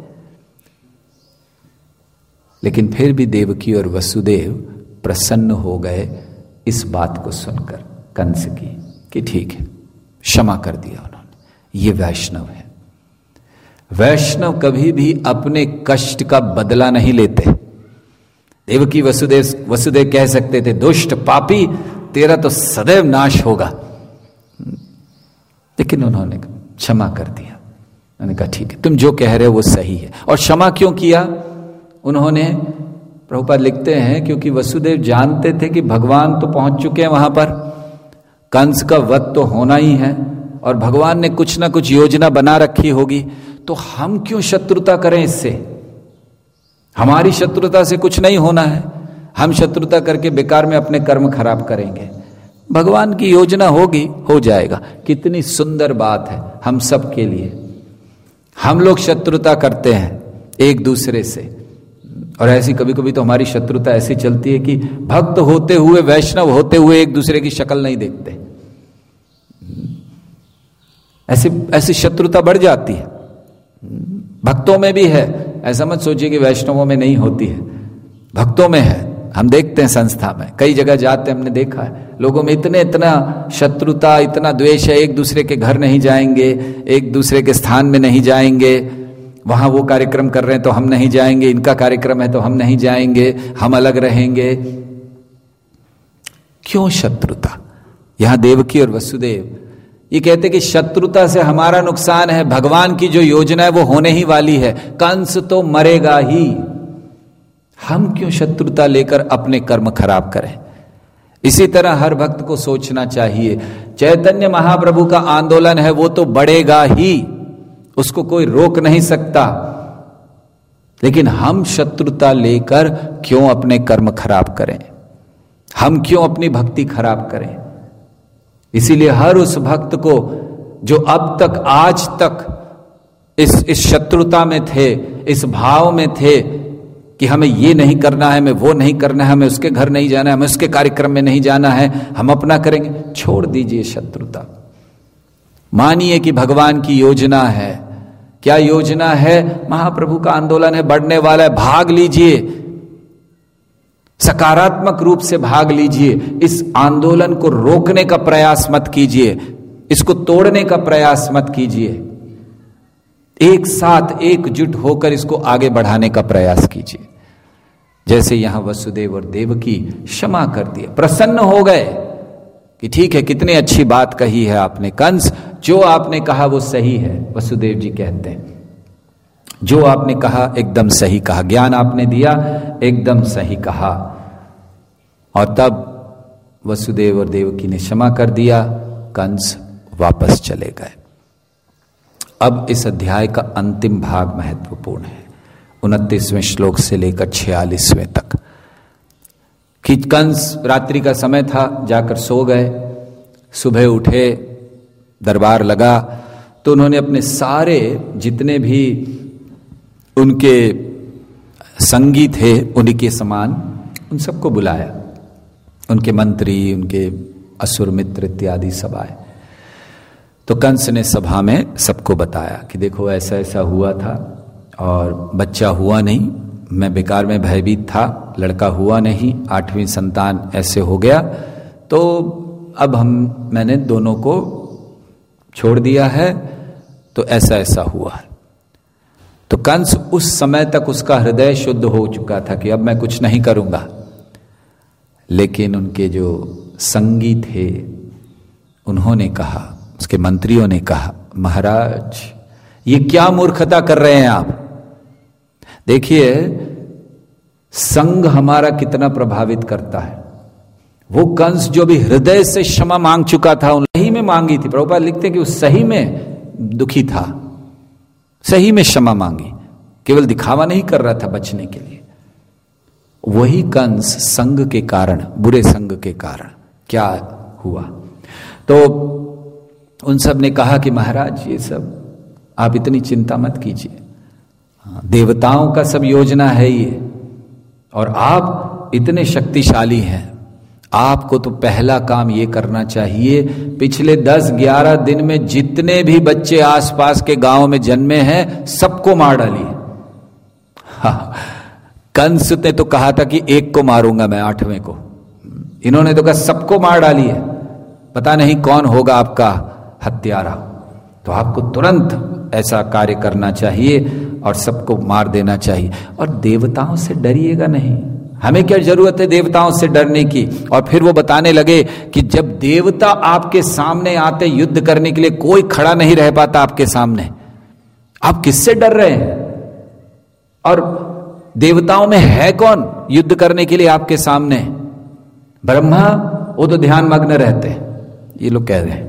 लेकिन फिर भी देवकी और वसुदेव प्रसन्न हो गए इस बात को सुनकर कंस की कि ठीक है, क्षमा कर दिया उन्होंने। ये वैष्णव है। वैष्णव कभी भी अपने कष्ट का बदला नहीं लेते। देवकी वसुदेव कह सकते थे दुष्ट पापी, तेरा तो सदैव नाश होगा, लेकिन उन्होंने क्षमा कर दिया। उन्होंने कहा ठीक है, तुम जो कह रहे हो वो सही है। और क्षमा क्यों किया उन्होंने? प्रभुपाद लिखते हैं क्योंकि वसुदेव जानते थे कि भगवान तो पहुंच चुके हैं वहां पर, कंस का वध तो होना ही है, और भगवान ने कुछ ना कुछ योजना बना रखी होगी, तो हम क्यों शत्रुता करें इससे? हमारी शत्रुता से कुछ नहीं होना है, हम शत्रुता करके बेकार में अपने कर्म खराब करेंगे। भगवान की योजना होगी, हो जाएगा। कितनी सुंदर बात है हम सब के लिए। हम लोग शत्रुता करते हैं एक दूसरे से, और ऐसी कभी कभी तो हमारी शत्रुता ऐसी चलती है कि भक्त होते हुए, वैष्णव होते हुए एक दूसरे की शक्ल नहीं देखते। ऐसी शत्रुता बढ़ जाती है। भक्तों में भी है, ऐसा मत सोचिए कि वैष्णवों में नहीं होती है, भक्तों में है। हम देखते हैं संस्था में, कई जगह जाते हैं, हमने देखा है लोगों में इतना शत्रुता, इतना द्वेष है, एक दूसरे के घर नहीं जाएंगे, एक दूसरे के स्थान में नहीं जाएंगे, वहां वो कार्यक्रम कर रहे हैं तो हम नहीं जाएंगे, इनका कार्यक्रम है तो हम नहीं जाएंगे, हम अलग रहेंगे। क्यों शत्रुता? यहां देवकी और वसुदेव ये कहते कि शत्रुता से हमारा नुकसान है, भगवान की जो योजना है वो होने ही वाली है, कंस तो मरेगा ही, हम क्यों शत्रुता लेकर अपने कर्म खराब करें। इसी तरह हर भक्त को सोचना चाहिए, चैतन्य महाप्रभु का आंदोलन है वो तो बढ़ेगा ही, उसको कोई रोक नहीं सकता, लेकिन हम शत्रुता लेकर क्यों अपने कर्म खराब करें, हम क्यों अपनी भक्ति खराब करें। इसीलिए हर उस भक्त को जो अब तक आज तक इस शत्रुता में थे, इस भाव में थे कि हमें ये नहीं करना है, हमें वो नहीं करना है, हमें उसके घर नहीं जाना है, हमें उसके कार्यक्रम में नहीं जाना है, हम अपना करेंगे, छोड़ दीजिए शत्रुता। मानिए कि भगवान की योजना है। क्या योजना है? महाप्रभु का आंदोलन है, बढ़ने वाला है, भाग लीजिए, सकारात्मक रूप से भाग लीजिए। इस आंदोलन को रोकने का प्रयास मत कीजिए, इसको तोड़ने का प्रयास मत कीजिए, एक साथ एकजुट होकर इसको आगे बढ़ाने का प्रयास कीजिए। जैसे यहां वसुदेव और देवकी क्षमा कर दिया, प्रसन्न हो गए कि ठीक है, कितनी अच्छी बात कही है आपने कंस, जो आपने कहा वो सही है। वसुदेव जी कहते हैं जो आपने कहा एकदम सही कहा, ज्ञान आपने दिया एकदम सही कहा। और तब वसुदेव और देवकी ने क्षमा कर दिया, कंस वापस चले गए। अब इस अध्याय का अंतिम भाग महत्वपूर्ण है, 29वें श्लोक से लेकर 46वें तक। कि कंस, रात्रि का समय था, जाकर सो गए, सुबह उठे, दरबार लगा तो उन्होंने अपने सारे जितने भी उनके संगी थे उन्हीं के समान उन सबको बुलाया, उनके मंत्री, उनके असुर मित्र इत्यादि सब आए। तो कंस ने सभा में सबको बताया कि देखो ऐसा ऐसा हुआ था और बच्चा हुआ नहीं, मैं बेकार में भयभीत था, लड़का हुआ नहीं, 8वीं संतान ऐसे हो गया, तो अब मैंने दोनों को छोड़ दिया है, तो ऐसा ऐसा हुआ है। तो कंस उस समय तक उसका हृदय शुद्ध हो चुका था कि अब मैं कुछ नहीं करूंगा, लेकिन उनके जो संगी थे उन्होंने कहा, उसके मंत्रियों ने कहा, महाराज ये क्या मूर्खता कर रहे हैं आप। देखिए संग हमारा कितना प्रभावित करता है। वो कंस जो भी हृदय से क्षमा मांग चुका था, उन सही में मांगी थी, प्रभुपाद लिखते हैं कि वो सही में दुखी था, सही में क्षमा मांगी, केवल दिखावा नहीं कर रहा था बचने के लिए। वही कंस संग के कारण, बुरे संग के कारण क्या हुआ। तो उन सब ने कहा कि महाराज ये सब आप इतनी चिंता मत कीजिए, देवताओं का सब योजना है ये, और आप इतने शक्तिशाली हैं, आपको तो पहला काम ये करना चाहिए, पिछले 10-11 दिन में जितने भी बच्चे आसपास के गांव में जन्मे हैं सबको मार डालिए। हाँ, कंस ने तो कहा था कि एक को मारूंगा मैं, 8वें को, इन्होंने तो कहा सबको मार डालिए, पता नहीं कौन होगा आपका हत्यारा। तो आपको तुरंत ऐसा कार्य करना चाहिए और सबको मार देना चाहिए। और देवताओं से डरिएगा नहीं, हमें क्या जरूरत है देवताओं से डरने की। और फिर वो बताने लगे कि जब देवता आपके सामने आते युद्ध करने के लिए, कोई खड़ा नहीं रह पाता आपके सामने, आप किससे डर रहे हैं। और देवताओं में है कौन युद्ध करने के लिए आपके सामने? ब्रह्मा, वो तो ध्यान मग्न रहते हैं, ये लोग कह रहे हैं,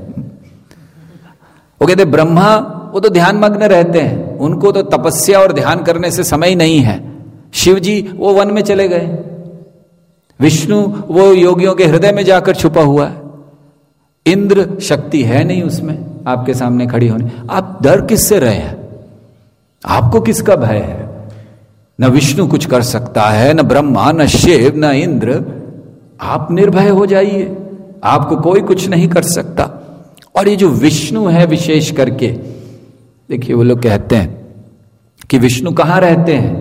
वो कहते ब्रह्मा वो तो ध्यान मग्न रहते हैं, उनको तो तपस्या और ध्यान करने से समय ही नहीं है। शिव जी वो वन में चले गए, विष्णु वो योगियों के हृदय में जाकर छुपा हुआ है, इंद्र शक्ति है नहीं उसमें आपके सामने खड़ी होने। आप डर किससे रहे हैं? आपको किसका भय है? न विष्णु कुछ कर सकता है, न ब्रह्मा, न शिव, न इंद्र। आप निर्भय हो जाइए, आपको कोई कुछ नहीं कर सकता। और ये जो विष्णु है विशेष करके, देखिए वो लोग कहते हैं कि विष्णु कहां रहते हैं।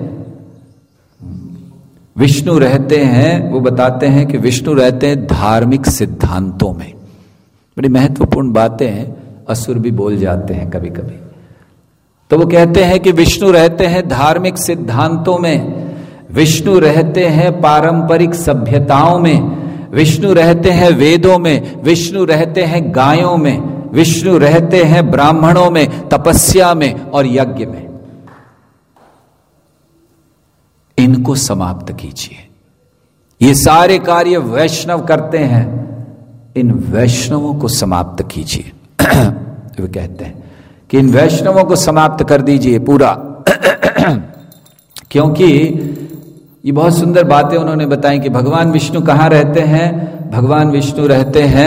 विष्णु रहते हैं, वो बताते हैं कि विष्णु रहते हैं धार्मिक सिद्धांतों में। बड़ी महत्वपूर्ण बातें हैं, असुर भी बोल जाते हैं कभी कभी। तो वो कहते हैं कि विष्णु रहते हैं धार्मिक सिद्धांतों में, विष्णु रहते हैं पारंपरिक सभ्यताओं में, विष्णु रहते हैं वेदों में, विष्णु रहते हैं गायों में, विष्णु रहते हैं ब्राह्मणों में, तपस्या में और यज्ञ में। इनको समाप्त कीजिए। ये सारे कार्य वैष्णव करते हैं, इन वैष्णवों को समाप्त कीजिए। वे कहते हैं कि इन वैष्णवों को समाप्त कर दीजिए पूरा। क्योंकि ये बहुत सुंदर बातें उन्होंने बताई कि भगवान विष्णु कहाँ रहते हैं। भगवान विष्णु रहते हैं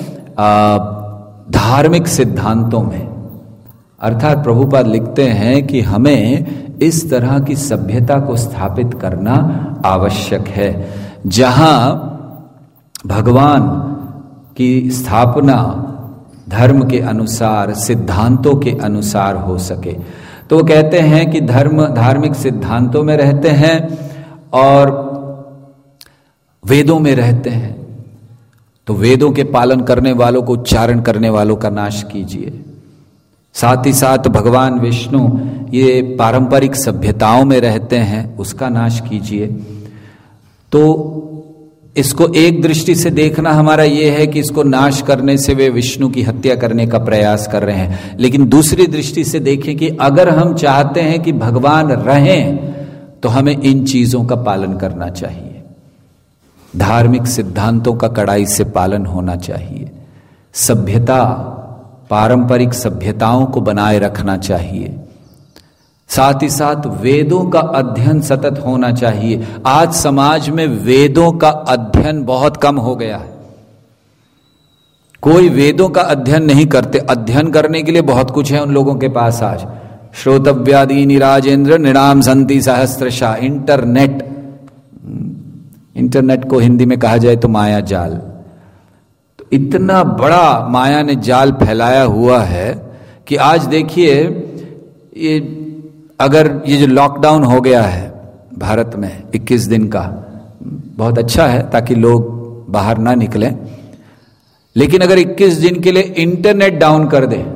धार्मिक सिद्धांतों में। अर्थात प्रभुपाद लिखते हैं कि हमें इस तरह की सभ्यता को स्थापित करना आवश्यक है जहां भगवान की स्थापना धर्म के अनुसार, सिद्धांतों के अनुसार हो सके। तो वो कहते हैं कि धार्मिक सिद्धांतों में रहते हैं और वेदों में रहते हैं। तो वेदों के पालन करने वालों को, उच्चारण करने वालों का नाश कीजिए। साथ ही साथ भगवान विष्णु ये पारंपरिक सभ्यताओं में रहते हैं, उसका नाश कीजिए। तो इसको एक दृष्टि से देखना हमारा ये है कि इसको नाश करने से वे विष्णु की हत्या करने का प्रयास कर रहे हैं। लेकिन दूसरी दृष्टि से देखें कि अगर हम चाहते हैं कि भगवान रहें तो हमें इन चीजों का पालन करना चाहिए। धार्मिक सिद्धांतों का कड़ाई से पालन होना चाहिए। सभ्यता, पारंपरिक सभ्यताओं को बनाए रखना चाहिए। साथ ही साथ वेदों का अध्ययन सतत होना चाहिए। आज समाज में वेदों का अध्ययन बहुत कम हो गया है। कोई वेदों का अध्ययन नहीं करते। अध्ययन करने के लिए बहुत कुछ है उन लोगों के पास आज। श्रोतव्यादीनि राजेंद्र नृणाम संति सहस्त्रशा। इंटरनेट को हिंदी में कहा जाए तो माया जाल। तो इतना बड़ा माया ने जाल फैलाया हुआ है कि आज देखिए, ये अगर ये जो लॉकडाउन हो गया है भारत में 21 दिन का, बहुत अच्छा है ताकि लोग बाहर ना निकलें। लेकिन अगर 21 दिन के लिए इंटरनेट डाउन कर दे,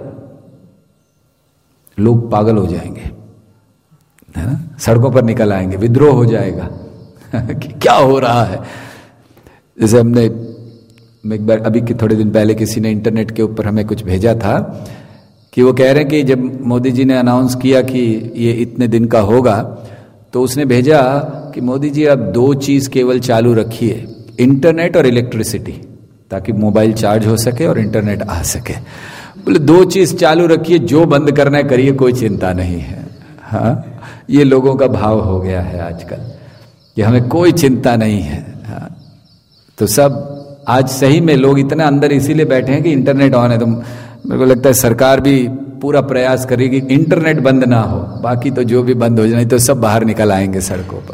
लोग पागल हो जाएंगे, है ना? सड़कों पर निकल आएंगे, विद्रोह हो जाएगा कि क्या हो रहा है। जैसे हमने एक बार अभी के थोड़े दिन पहले किसी ने इंटरनेट के ऊपर हमें कुछ भेजा था कि वो कह रहे हैं कि जब मोदी जी ने अनाउंस किया कि ये इतने दिन का होगा, तो उसने भेजा कि मोदी जी अब 2 चीज केवल चालू रखिए, इंटरनेट और इलेक्ट्रिसिटी, ताकि मोबाइल चार्ज हो सके और इंटरनेट आ सके। बोले 2 चीज चालू रखिए, जो बंद करना है करिए, कोई चिंता नहीं है। हाँ, ये लोगों का भाव हो गया है आजकल कि हमें कोई चिंता नहीं है। हाँ, तो सब आज सही में लोग इतना अंदर इसीलिए बैठे हैं कि इंटरनेट ऑन है। तो मेरे को लगता है सरकार भी पूरा प्रयास करेगी इंटरनेट बंद ना हो, बाकी तो जो भी बंद हो जाए, तो सब बाहर निकल आएंगे सड़कों पर।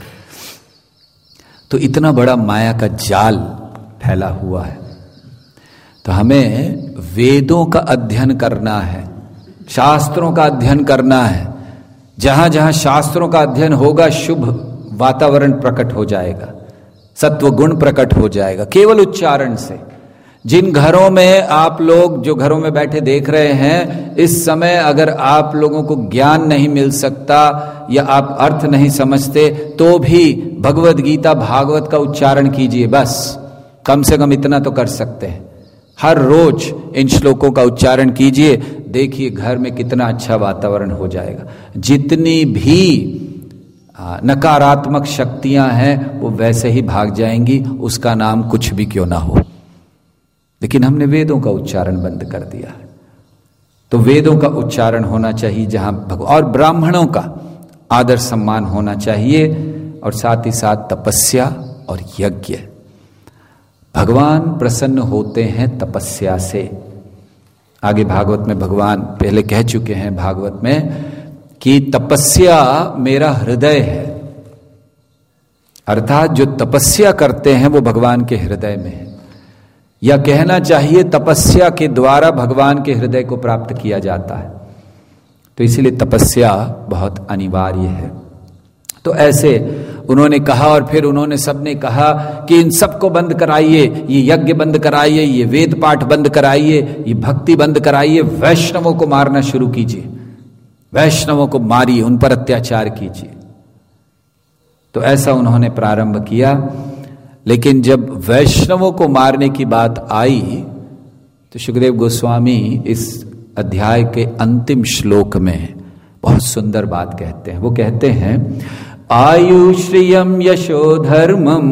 तो इतना बड़ा माया का जाल फैला हुआ है। तो हमें वेदों का अध्ययन करना है, शास्त्रों का अध्ययन करना है। जहां जहां शास्त्रों का अध्ययन होगा, शुभ वातावरण प्रकट हो जाएगा, सत्व गुण प्रकट हो जाएगा केवल उच्चारण से। जिन घरों में आप लोग, जो घरों में बैठे देख रहे हैं, इस समय अगर आप लोगों को ज्ञान नहीं मिल सकता या आप अर्थ नहीं समझते, तो भी भगवद गीता, भागवत का उच्चारण कीजिए। बस कम से कम इतना तो कर सकते हैं। हर रोज इन श्लोकों का उच्चारण कीजिए, देखिए घर में कितना अच्छा वातावरण हो जाएगा। जितनी भी नकारात्मक शक्तियां हैं वो वैसे ही भाग जाएंगी, उसका नाम कुछ भी क्यों ना हो। लेकिन हमने वेदों का उच्चारण बंद कर दिया है। तो वेदों का उच्चारण होना चाहिए जहां और ब्राह्मणों का आदर सम्मान होना चाहिए, और साथ ही साथ तपस्या और यज्ञ। भगवान प्रसन्न होते हैं तपस्या से। आगे भागवत में भगवान पहले कह चुके हैं भागवत में कि तपस्या मेरा हृदय है। अर्थात जो तपस्या करते हैं वो भगवान के हृदय में है। या कहना चाहिए तपस्या के द्वारा भगवान के हृदय को प्राप्त किया जाता है। तो इसीलिए तपस्या बहुत अनिवार्य है। तो ऐसे उन्होंने कहा, और फिर उन्होंने सबने कहा कि इन सबको बंद कराइए, ये यज्ञ बंद कराइए, ये वेद पाठ बंद कराइए, ये भक्ति बंद कराइए, वैष्णवों को मारना शुरू कीजिए, वैष्णवों को मारिए, उन पर अत्याचार कीजिए। तो ऐसा उन्होंने प्रारंभ किया। लेकिन जब वैष्णवों को मारने की बात आई तो सुखदेव गोस्वामी इस अध्याय के अंतिम श्लोक में बहुत सुंदर बात कहते हैं। वो कहते हैं, आयु श्रियम यशो धर्मम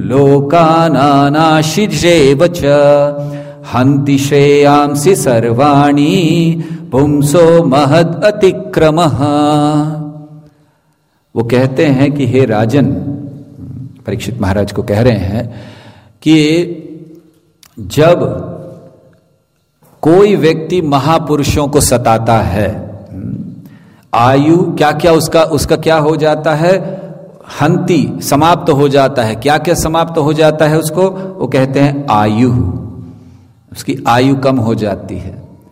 लोकानानाशिजेव च हन्ति श्रेयांसि सर्वाणि पुंसो महद अतिक्रमः। वो कहते हैं कि हे राजन, परीक्षित महाराज को कह रहे हैं कि जब कोई व्यक्ति महापुरुषों को सताता है, आयु क्या क्या उसका क्या हो जाता है, हंति समाप्त हो जाता है। क्या क्या समाप्त हो जाता है उसको, वो कहते हैं आयु, उसकी आयु कम हो जाती है।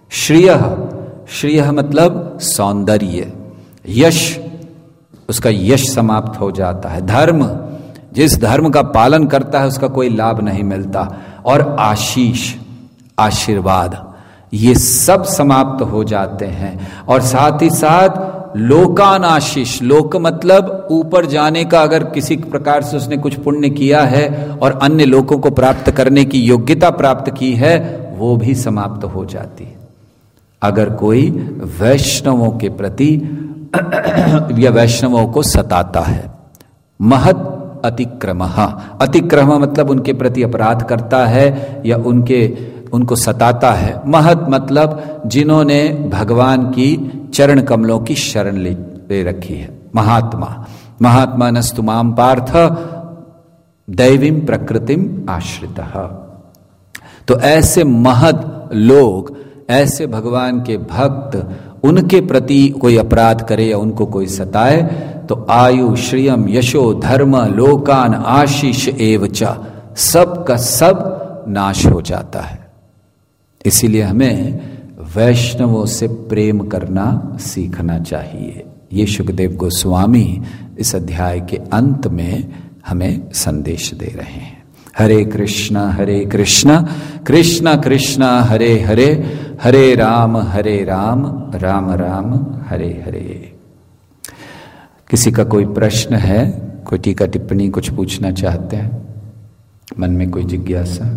श्रेय मतलब सौंदर्य, यश उसका यश समाप्त हो जाता है, धर्म जिस धर्म का पालन करता है उसका कोई लाभ नहीं मिलता, और आशीष आशीर्वाद ये सब समाप्त हो जाते हैं। और साथ ही साथ लोकान आशीष, लोक मतलब ऊपर जाने का, अगर किसी प्रकार से उसने कुछ पुण्य किया है और अन्य लोकों को प्राप्त करने की योग्यता प्राप्त की है, वो भी समाप्त हो जाती है अगर कोई वैष्णवों के प्रति या वैष्णवों को सताता है। महत् अतिक्रमः, अतिक्रम मतलब उनके प्रति अपराध करता है या उनको सताता है। महत् मतलब जिन्होंने भगवान की चरण कमलों की शरण ले रखी है। महात्मा नस्तु माम पार्थ दैवीं प्रकृतिम आश्रितः। तो ऐसे महत् लोग, ऐसे भगवान के भक्त, उनके प्रति कोई अपराध करे या उनको कोई सताए तो आयु श्रियम यशो धर्म लोकान आशीष एवच, सब का सब नाश हो जाता है। इसीलिए हमें वैष्णवों से प्रेम करना सीखना चाहिए। ये सुखदेव गोस्वामी इस अध्याय के अंत में हमें संदेश दे रहे हैं। हरे कृष्णा कृष्ण कृष्ण हरे हरे, हरे राम राम राम हरे हरे। किसी का कोई प्रश्न है, कोई टीका टिप्पणी, कुछ पूछना चाहते हैं, मन में कोई जिज्ञासा?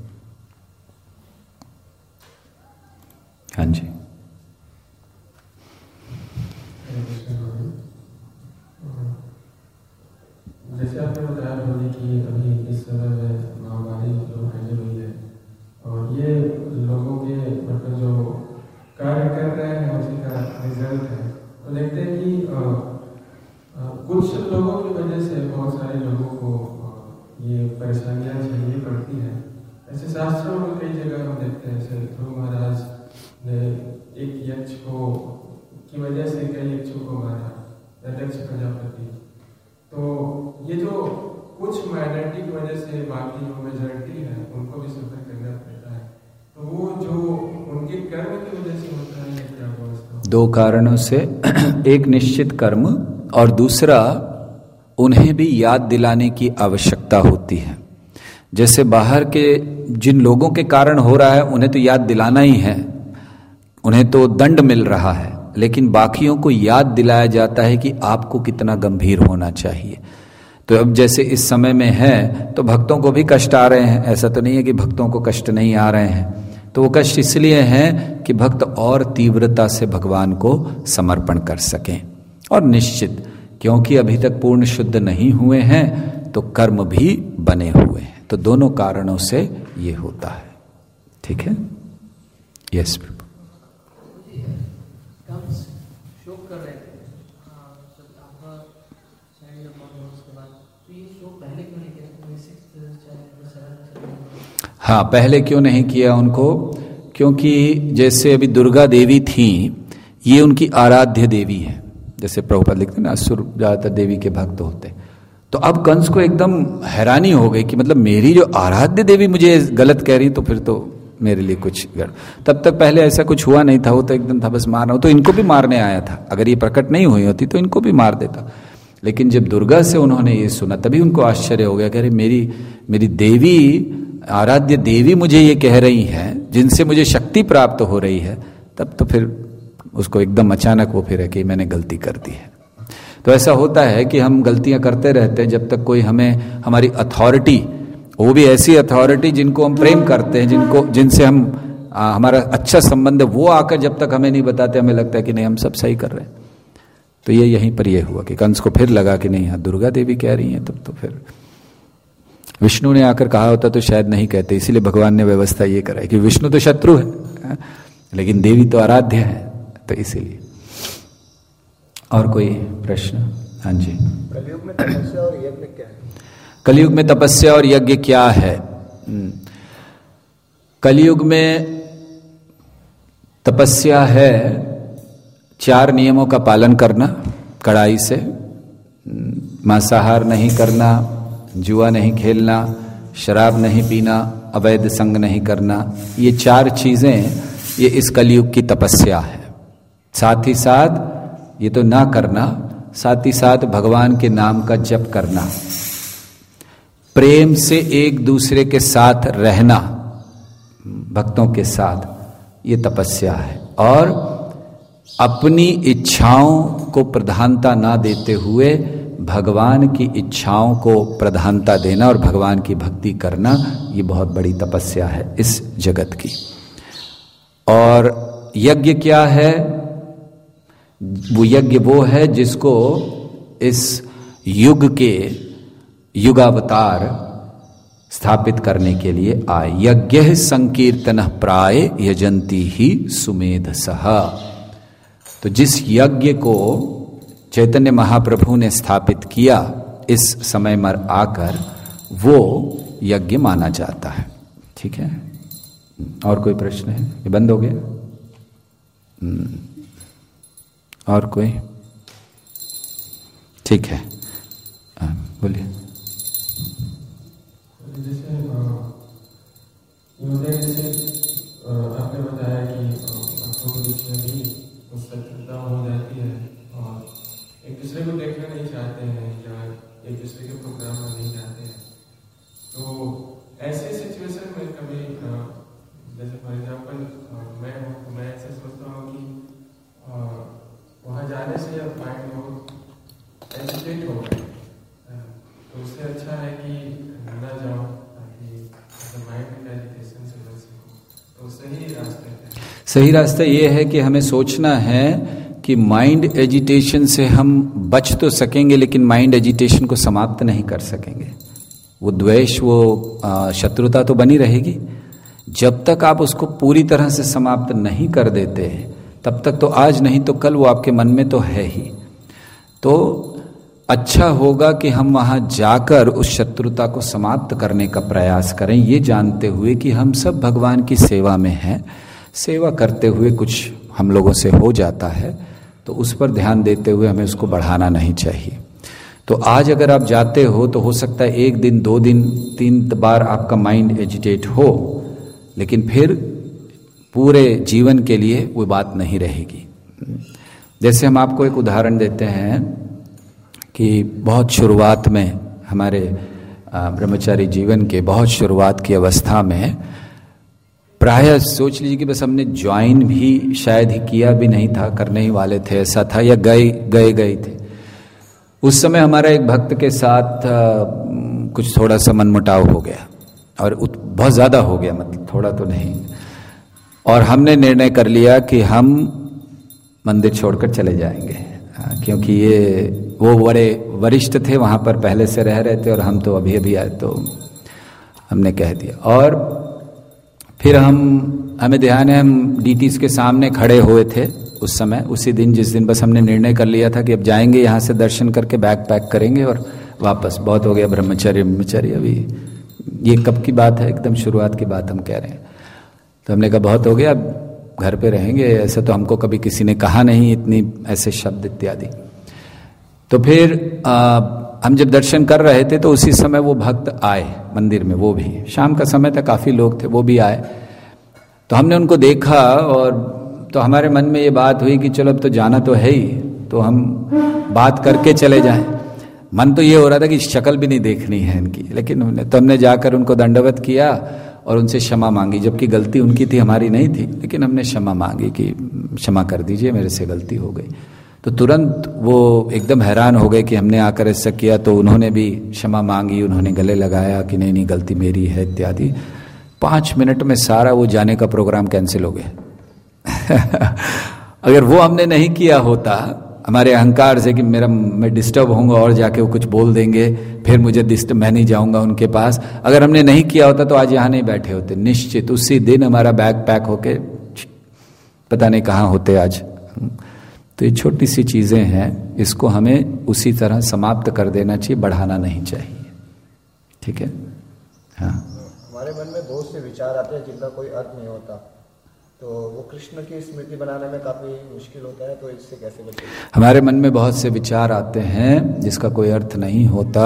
हाँ जी। जैसे आपने बताया बोले कि अभी इस समय में महामारी जो फैली हुई है और ये लोगों के मतलब जो कार्य कर रहे हैं उसी का रिजल्ट है, तो देखते हैं कि कुछ लोगों की वजह से बहुत सारे लोगों को ये परेशानियां झेलनी पड़ती हैं। ऐसे शास्त्रों में कई जगह हम देखते हैं, जैसे ध्रुव महाराज ने एक यक्ष को की वजह से कई यक्षों को मारा, दक्ष प्रजापति। तो ये जो कुछ माइनॉरिटी की वजह से बाकी जो मेजॉरिटी है उनको भी सफर करना पड़ता है, तो वो जो उनके कर्म की वजह से होता है क्या व्यवस्था? दो कारणों से, एक निश्चित कर्म और दूसरा उन्हें भी याद दिलाने की आवश्यकता होती है। जैसे बाहर के जिन लोगों के कारण हो रहा है उन्हें तो याद दिलाना ही है, उन्हें तो दंड मिल रहा है, लेकिन बाकियों को याद दिलाया जाता है कि आपको कितना गंभीर होना चाहिए। तो अब जैसे इस समय में है तो भक्तों को भी कष्ट आ रहे हैं, ऐसा तो नहीं है कि भक्तों को कष्ट नहीं आ रहे हैं। तो वो कष्ट इसलिए हैं कि भक्त और तीव्रता से भगवान को समर्पण कर सकें। और निश्चित क्योंकि अभी तक पूर्ण शुद्ध नहीं हुए हैं तो कर्म भी बने हुए हैं, तो दोनों कारणों से ये होता है। ठीक है? यस प्रभु। हाँ, पहले क्यों नहीं किया उनको? क्योंकि जैसे अभी दुर्गा देवी थी, ये उनकी आराध्य देवी है। जैसे प्रभुपाद लिखते हैं ना, असुर ज्यादातर देवी के भक्त होते, तो अब कंस को एकदम हैरानी हो गई कि मतलब मेरी जो आराध्य देवी मुझे गलत कह रही, तो फिर तो मेरे लिए कुछ तब तक पहले ऐसा कुछ हुआ नहीं था, वो तो एकदम था बस मारना, तो इनको भी मारने आया था। अगर ये प्रकट नहीं हुई होती तो इनको भी मार देता। लेकिन जब दुर्गा से उन्होंने ये सुना तभी उनको आश्चर्य हो गया कि अरे मेरी देवी, आराध्य देवी मुझे ये कह रही हैं, जिनसे मुझे शक्ति प्राप्त हो रही है। तब तो फिर उसको एकदम अचानक वो फिर है कि मैंने गलती कर दी है। तो ऐसा होता है कि हम गलतियां करते रहते हैं जब तक कोई हमें, हमारी अथॉरिटी, वो भी ऐसी अथॉरिटी जिनको हम प्रेम करते हैं, जिनसे हम हमारा अच्छा संबंध है, वो आकर जब तक हमें नहीं बताते, हमें लगता है कि नहीं हम सब सही कर रहे हैं। तो ये यहीं पर ये हुआ कि कंस को फिर लगा कि नहीं, हाँ दुर्गा देवी कह रही हैं, तब तो फिर विष्णु ने आकर कहा होता तो शायद नहीं कहते। इसीलिए भगवान ने व्यवस्था ये कराई कि विष्णु तो शत्रु है, लेकिन देवी तो आराध्य है, तो इसीलिए। और कोई प्रश्न? हाँ जी। कलयुग में तपस्या और यज्ञ क्या है? कलयुग में तपस्या और यज्ञ क्या है? कलयुग में तपस्या है 4 नियमों का पालन करना, कड़ाई से, मांसाहार नहीं करना, जुआ नहीं खेलना, शराब नहीं पीना, अवैध संग नहीं करना। ये 4 चीजें ये इस कलयुग की तपस्या है। साथ ही साथ ये तो ना करना, साथ ही साथ भगवान के नाम का जप करना, प्रेम से एक दूसरे के साथ रहना, भक्तों के साथ, ये तपस्या है। और अपनी इच्छाओं को प्रधानता ना देते हुए भगवान की इच्छाओं को प्रधानता देना और भगवान की भक्ति करना, ये बहुत बड़ी तपस्या है इस जगत की। और यज्ञ क्या है? वो यज्ञ वो है जिसको इस युग के युगावतार स्थापित करने के लिए आए। यज्ञ संकीर्तन प्राय यजंती ही सुमेधसः। तो जिस यज्ञ को चैतन्य महाप्रभु ने स्थापित किया इस समय में आकर, वो यज्ञ माना जाता है। ठीक है, और कोई प्रश्न है? ये बंद हो गया? और कोई? ठीक है, बोलिए। आपने बताया कि भक्तों के बीच में भी शत्रुता हो जाती है और एक दूसरे को देखना नहीं चाहते हैं या एक दूसरे के प्रोग्राम में नहीं जाते हैं। तो ऐसे सिचुएशन में कभी जैसे फॉर एग्जाम्पल मैं ऐसे सोचता हूँ कि वहाँ जाने से अब माइंड बहुत एजिटेट हो गए, तो उससे अच्छा है कि न जाओ ताकि माइंड का एजिटेशन से बच सको। तो सही रास्ते क्या? सही रास्ता ये है कि हमें सोचना है कि माइंड एजिटेशन से हम बच तो सकेंगे, लेकिन माइंड एजिटेशन को समाप्त नहीं कर सकेंगे। वो द्वेष, वो शत्रुता तो बनी रहेगी। जब तक आप उसको पूरी तरह से समाप्त नहीं कर देते, तब तक तो आज नहीं तो कल वो आपके मन में तो है ही। तो अच्छा होगा कि हम वहाँ जाकर उस शत्रुता को समाप्त करने का प्रयास करें, ये जानते हुए कि हम सब भगवान की सेवा में हैं। सेवा करते हुए कुछ हम लोगों से हो जाता है, तो उस पर ध्यान देते हुए हमें उसको बढ़ाना नहीं चाहिए। तो आज अगर आप जाते हो तो हो सकता है 1 दिन, 2 दिन, 3 बार आपका माइंड एजिटेट हो, लेकिन फिर पूरे जीवन के लिए वो बात नहीं रहेगी। जैसे हम आपको एक उदाहरण देते हैं कि बहुत शुरुआत में, हमारे ब्रह्मचारी जीवन के बहुत शुरुआत की अवस्था में, प्रायः सोच लीजिए कि बस हमने ज्वाइन भी शायद ही किया भी नहीं था, करने ही वाले थे, ऐसा था, या गए थे। उस समय हमारा एक भक्त के साथ कुछ थोड़ा सा मनमुटाव हो गया, और बहुत ज़्यादा हो गया, मतलब थोड़ा तो नहीं। और हमने निर्णय कर लिया कि हम मंदिर छोड़कर चले जाएंगे, क्योंकि वो बड़े वरिष्ठ थे, वहाँ पर पहले से रह रहे थे, और हम तो अभी आए, तो हमने कह दिया। और फिर हमें ध्यान है, हम डीटीज के सामने खड़े हुए थे उस समय, उसी दिन जिस दिन बस हमने निर्णय कर लिया था कि अब जाएंगे, यहाँ से दर्शन करके बैग पैक करेंगे और वापस। बहुत हो गया ब्रह्मचर्य। अभी ये कब की बात है? एकदम शुरुआत की बात हम कह रहे हैं। तो हमने कहा बहुत हो गया, अब घर पे रहेंगे। ऐसा तो हमको कभी किसी ने कहा नहीं, इतनी ऐसे शब्द इत्यादि। तो फिर हम जब दर्शन कर रहे थे तो उसी समय वो भक्त आए मंदिर में, वो भी शाम का समय था, काफ़ी लोग थे, वो भी आए। तो हमने उनको देखा और तो हमारे मन में ये बात हुई कि चलो अब तो जाना तो है ही, तो हम बात करके चले जाएं। मन तो ये हो रहा था कि शक्ल भी नहीं देखनी है इनकी, लेकिन हमने जाकर उनको दंडवत किया और उनसे क्षमा मांगी, जबकि गलती उनकी थी, हमारी नहीं थी, लेकिन हमने क्षमा मांगी कि क्षमा कर दीजिए, मेरे से गलती हो गई। तो तुरंत वो एकदम हैरान हो गए कि हमने आकर ऐसा किया, तो उन्होंने भी क्षमा मांगी, उन्होंने गले लगाया कि नहीं नहीं गलती मेरी है इत्यादि। 5 मिनट में सारा वो जाने का प्रोग्राम कैंसिल हो गया। अगर वो हमने नहीं किया होता, हमारे अहंकार से कि मैं डिस्टर्ब होऊंगा और जाके वो कुछ बोल देंगे, फिर मुझे डिस्टर्ब, मैं नहीं जाऊंगा उनके पास, अगर हमने नहीं किया होता तो आज यहाँ नहीं बैठे होते, निश्चित उसी दिन हमारा बैग पैक होके पता नहीं कहाँ होते आज। तो ये छोटी सी चीजें हैं, इसको हमें उसी तरह समाप्त कर देना चाहिए, बढ़ाना नहीं चाहिए। ठीक है। हाँ, हमारे मन में बहुत से विचार आते हैं जिनका कोई अर्थ नहीं होता, तो वो कृष्ण की स्मृति बनाने में काफी मुश्किल होता है, तो इससे कैसे बचें? हमारे मन में बहुत से विचार आते हैं जिसका कोई अर्थ नहीं होता,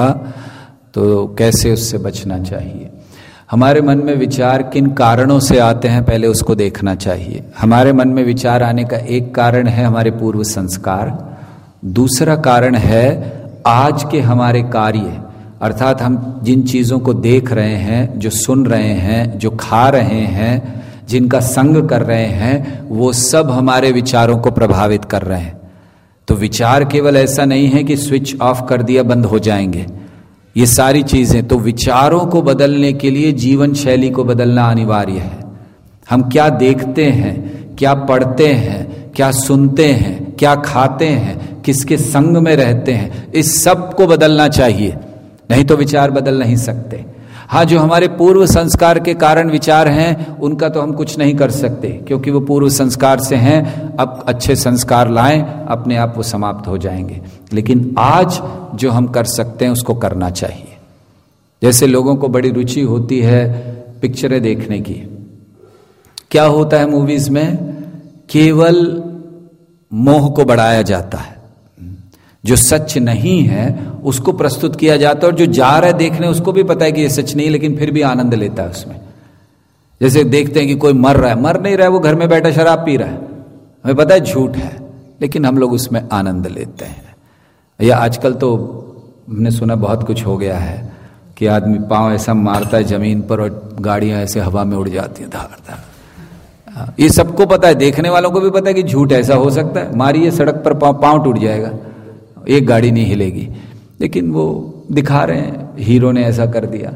तो कैसे उससे बचना चाहिए? हमारे मन में विचार किन कारणों से आते हैं, पहले उसको देखना चाहिए। हमारे मन में विचार आने का एक कारण है हमारे पूर्व संस्कार, दूसरा कारण है आज के हमारे कार्य, अर्थात हम जिन चीजों को देख रहे हैं, जो सुन रहे हैं, जो खा रहे हैं, जिनका संग कर रहे हैं, वो सब हमारे विचारों को प्रभावित कर रहे हैं। तो विचार केवल ऐसा नहीं है कि स्विच ऑफ कर दिया बंद हो जाएंगे, ये सारी चीजें, तो विचारों को बदलने के लिए जीवन शैली को बदलना अनिवार्य है। हम क्या देखते हैं, क्या पढ़ते हैं, क्या सुनते हैं, क्या खाते हैं, किसके संग में रहते हैं, इस सब को बदलना चाहिए, नहीं तो विचार बदल नहीं सकते। हाँ, जो हमारे पूर्व संस्कार के कारण विचार हैं उनका तो हम कुछ नहीं कर सकते, क्योंकि वो पूर्व संस्कार से हैं। अब अच्छे संस्कार लाएं, अपने आप वो समाप्त हो जाएंगे। लेकिन आज जो हम कर सकते हैं उसको करना चाहिए। जैसे लोगों को बड़ी रुचि होती है पिक्चरें देखने की, क्या होता है मूवीज में, केवल मोह को बढ़ाया जाता है, जो सच नहीं है उसको प्रस्तुत किया जाता है, और जो जा रहा है देखने उसको भी पता है कि ये सच नहीं, लेकिन फिर भी आनंद लेता है उसमें। जैसे देखते हैं कि कोई मर रहा है, मर नहीं रहा है, वो घर में बैठा शराब पी रहा है, हमें पता है झूठ है, लेकिन हम लोग उसमें आनंद लेते हैं। या आजकल तो हमने सुना बहुत कुछ हो गया है कि आदमी पांव ऐसा मारता है जमीन पर और गाड़ियां ऐसे हवा में उड़ जाती हैं धार धार। ये सबको पता है, देखने वालों को भी पता है कि झूठ ऐसा हो सकता है, मारिए सड़क पर पांव टूट जाएगा, एक गाड़ी नहीं हिलेगी, लेकिन वो दिखा रहे हैं हीरो ने ऐसा कर दिया।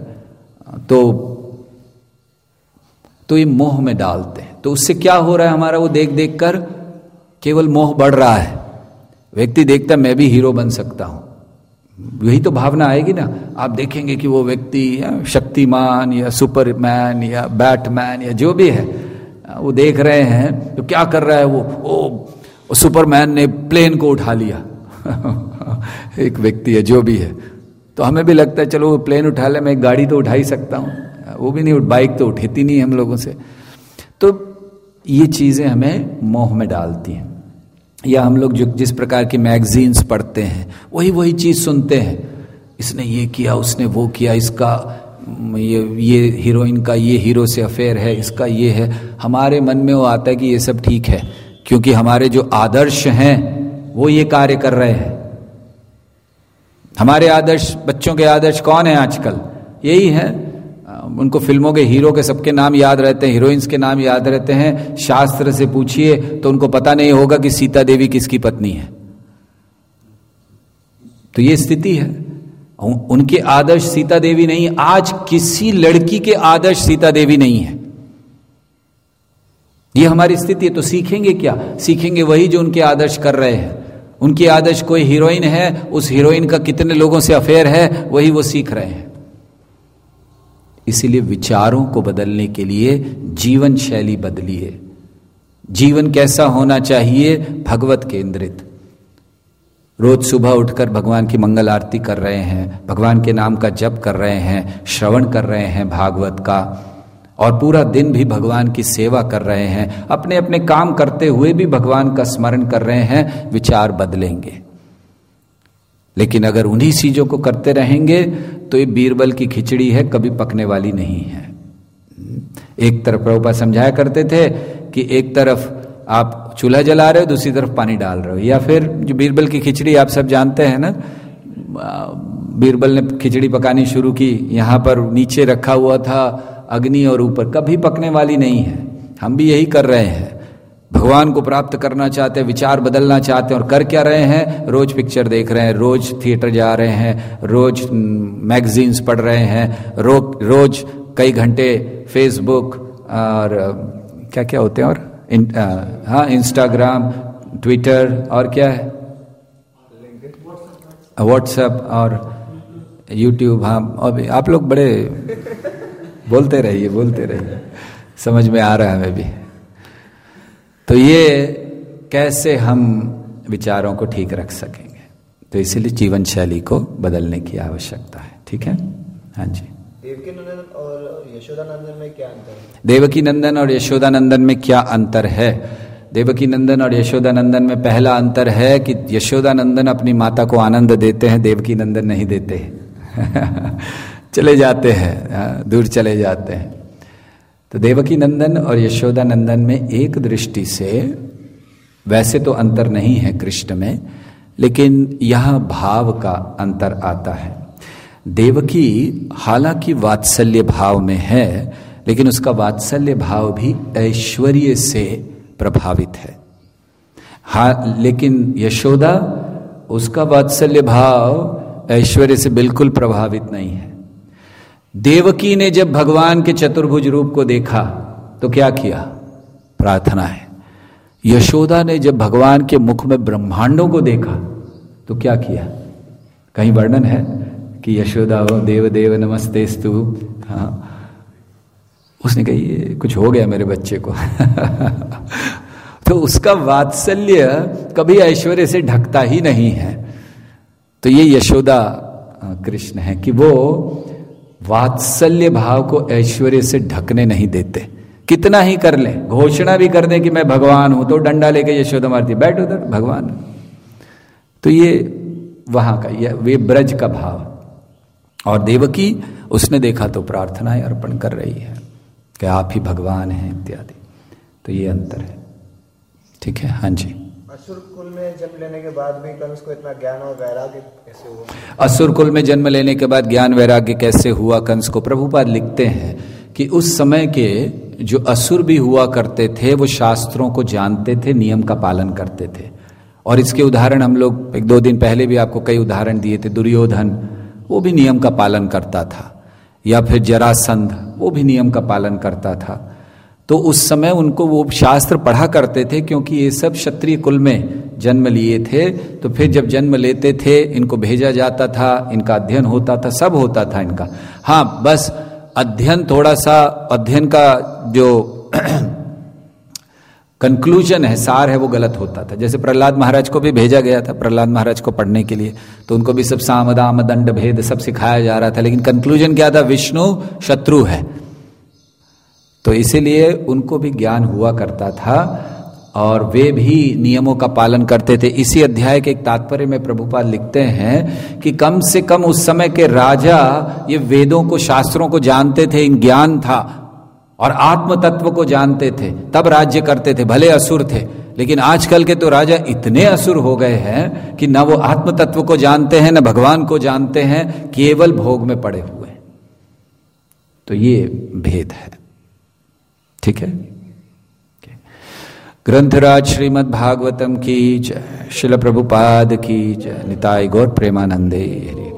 तो ये मोह में डालते हैं। तो उससे क्या हो रहा है, हमारा वो देख देख कर केवल मोह बढ़ रहा है। व्यक्ति देखता है मैं भी हीरो बन सकता हूं, यही तो भावना आएगी ना। आप देखेंगे कि वो व्यक्ति शक्तिमान या सुपरमैन या बैटमैन या जो भी है, वो देख रहे हैं तो क्या कर रहा है वो सुपरमैन ने प्लेन को उठा लिया। एक व्यक्ति है जो भी है, तो हमें भी लगता है चलो वो प्लेन उठा ले, मैं एक गाड़ी तो उठा ही सकता हूँ, वो भी नहीं, बाइक तो उठती नहीं हम लोगों से। तो ये चीजें हमें मोह में डालती हैं। या हम लोग जो जिस प्रकार की मैगजीन्स पढ़ते हैं वही चीज सुनते हैं, इसने ये किया, उसने वो किया, इसका ये हीरोइन का ये हीरो से अफेयर है, इसका ये है। हमारे मन में वो आता है कि ये सब ठीक है, क्योंकि हमारे जो आदर्श हैं वो ये कार्य कर रहे हैं। हमारे आदर्श, बच्चों के आदर्श कौन है आजकल, यही है। उनको फिल्मों के हीरो के सबके नाम याद रहते हैं, हीरोइंस के नाम याद रहते हैं। शास्त्र से पूछिए तो उनको पता नहीं होगा कि सीता देवी किसकी पत्नी है। तो ये स्थिति है, उनके आदर्श सीता देवी नहीं। आज किसी लड़की के आदर्श सीता देवी नहीं है, ये हमारी स्थिति है। तो सीखेंगे क्या? सीखेंगे वही जो उनके आदर्श कर रहे हैं। उनकी आदर्श कोई हीरोइन है, उस हीरोइन का कितने लोगों से अफेयर है, वही वो सीख रहे हैं। इसीलिए विचारों को बदलने के लिए जीवन शैली बदलिए। जीवन कैसा होना चाहिए? भगवत केंद्रित। रोज सुबह उठकर भगवान की मंगल आरती कर रहे हैं, भगवान के नाम का जप कर रहे हैं, श्रवण कर रहे हैं भागवत का, और पूरा दिन भी भगवान की सेवा कर रहे हैं, अपने अपने काम करते हुए भी भगवान का स्मरण कर रहे हैं। विचार बदलेंगे। लेकिन अगर उन्हीं चीजों को करते रहेंगे तो ये बीरबल की खिचड़ी है, कभी पकने वाली नहीं है। एक तरफ प्रभुपाद समझाया करते थे कि एक तरफ आप चूल्हा जला रहे हो, दूसरी तरफ पानी डाल रहे हो। या फिर जो बीरबल की खिचड़ी आप सब जानते हैं ना, बीरबल ने खिचड़ी पकानी शुरू की, यहां पर नीचे रखा हुआ था अग्नि और ऊपर, कभी पकने वाली नहीं है। हम भी यही कर रहे हैं, भगवान को प्राप्त करना चाहते हैं, विचार बदलना चाहते हैं, और कर क्या रहे हैं? रोज पिक्चर देख रहे हैं, रोज थिएटर जा रहे हैं, रोज मैगजीन्स पढ़ रहे हैं, रोज कई घंटे फेसबुक और क्या क्या होते हैं, और हाँ इंस्टाग्राम, ट्विटर, और क्या है, व्हाट्सएप और यूट्यूब। हाँ, और आप लोग बड़े बोलते रहिए, समझ में आ रहा है हमें भी। तो ये कैसे हम विचारों को ठीक रख सकेंगे, तो इसीलिए जीवन शैली को बदलने की आवश्यकता है। ठीक है, हाँ जी। देवकी नंदन और यशोदानंदन में क्या अंतर है? देवकी नंदन और यशोदानंदन में क्या अंतर है? देवकी नंदन और यशोदानंदन में पहला अंतर है कि यशोदानंदन अपनी माता को आनंद देते हैं, देवकी नंदन नहीं देते चले जाते हैं, दूर चले जाते हैं। तो देवकी नंदन और यशोदानंदन में एक दृष्टि से वैसे तो अंतर नहीं है कृष्ण में, लेकिन यह भाव का अंतर आता है। देवकी हालांकि वात्सल्य भाव में है, लेकिन उसका वात्सल्य भाव भी ऐश्वर्य से प्रभावित है। हाँ, लेकिन यशोदा, उसका वात्सल्य भाव ऐश्वर्य से बिल्कुल प्रभावित नहीं है। देवकी ने जब भगवान के चतुर्भुज रूप को देखा तो क्या किया? प्रार्थना है। यशोदा ने जब भगवान के मुख में ब्रह्मांडों को देखा तो क्या किया? कहीं वर्णन है कि यशोदा हो देव देव नमस्तेस्तु, हाँ, उसने कही ये कुछ हो गया मेरे बच्चे को तो उसका वात्सल्य कभी ऐश्वर्य से ढकता ही नहीं है। तो ये यशोदा कृष्ण है कि वो वात्सल्य भाव को ऐश्वर्य से ढकने नहीं देते। कितना ही कर ले, घोषणा भी कर दे कि मैं भगवान हूं, तो डंडा लेके यशोदा मारती, बैठ उधर भगवान। तो ये वहां का, ये वे ब्रज का भाव। और देवकी, उसने देखा तो प्रार्थनाएं अर्पण कर रही है कि आप ही भगवान हैं इत्यादि। तो ये अंतर है। ठीक है, हाँ जी। असुर कुल में जन्म लेने के बाद भी कंस को इतना ज्ञान और वैराग्य कैसे हुआ? असुर कुल में जन्म लेने के बाद ज्ञान वैराग्य कैसे हुआ कंस को? प्रभुपाद लिखते हैं कि उस समय के जो असुर भी हुआ करते थे वो शास्त्रों को जानते थे, नियम का पालन करते थे। और इसके उदाहरण हम लोग 1-2 दिन पहले भी आपको कई उदाहरण दिए थे। दुर्योधन, वो भी नियम का पालन करता था, या फिर जरासंध, वो भी नियम का पालन करता था। तो उस समय उनको वो शास्त्र पढ़ा करते थे, क्योंकि ये सब क्षत्रिय कुल में जन्म लिए थे। तो फिर जब जन्म लेते थे इनको भेजा जाता था, इनका अध्ययन होता था, सब होता था इनका। हाँ, बस अध्ययन, थोड़ा सा अध्ययन का जो कंक्लूजन है, सार है, वो गलत होता था। जैसे प्रहलाद महाराज को भी भेजा गया था, प्रहलाद महाराज को पढ़ने के लिए, तो उनको भी सब साम दाम दंड भेद सब सिखाया जा रहा था, लेकिन कंक्लूजन क्या था? विष्णु शत्रु है। तो इसीलिए उनको भी ज्ञान हुआ करता था और वे भी नियमों का पालन करते थे। इसी अध्याय के एक तात्पर्य में प्रभुपाद लिखते हैं कि कम से कम उस समय के राजा ये वेदों को, शास्त्रों को जानते थे, इन ज्ञान था, और आत्म तत्व को जानते थे, तब राज्य करते थे, भले असुर थे। लेकिन आजकल के तो राजा इतने असुर हो गए हैं कि न वो आत्म तत्व को जानते हैं, न भगवान को जानते हैं, केवल भोग में पड़े हुए। तो ये भेद है। ठीक है। ग्रंथराज श्रीमद् भागवतम की जय, श्रील प्रभुपाद की जय, निताय गौर प्रेमानंदे।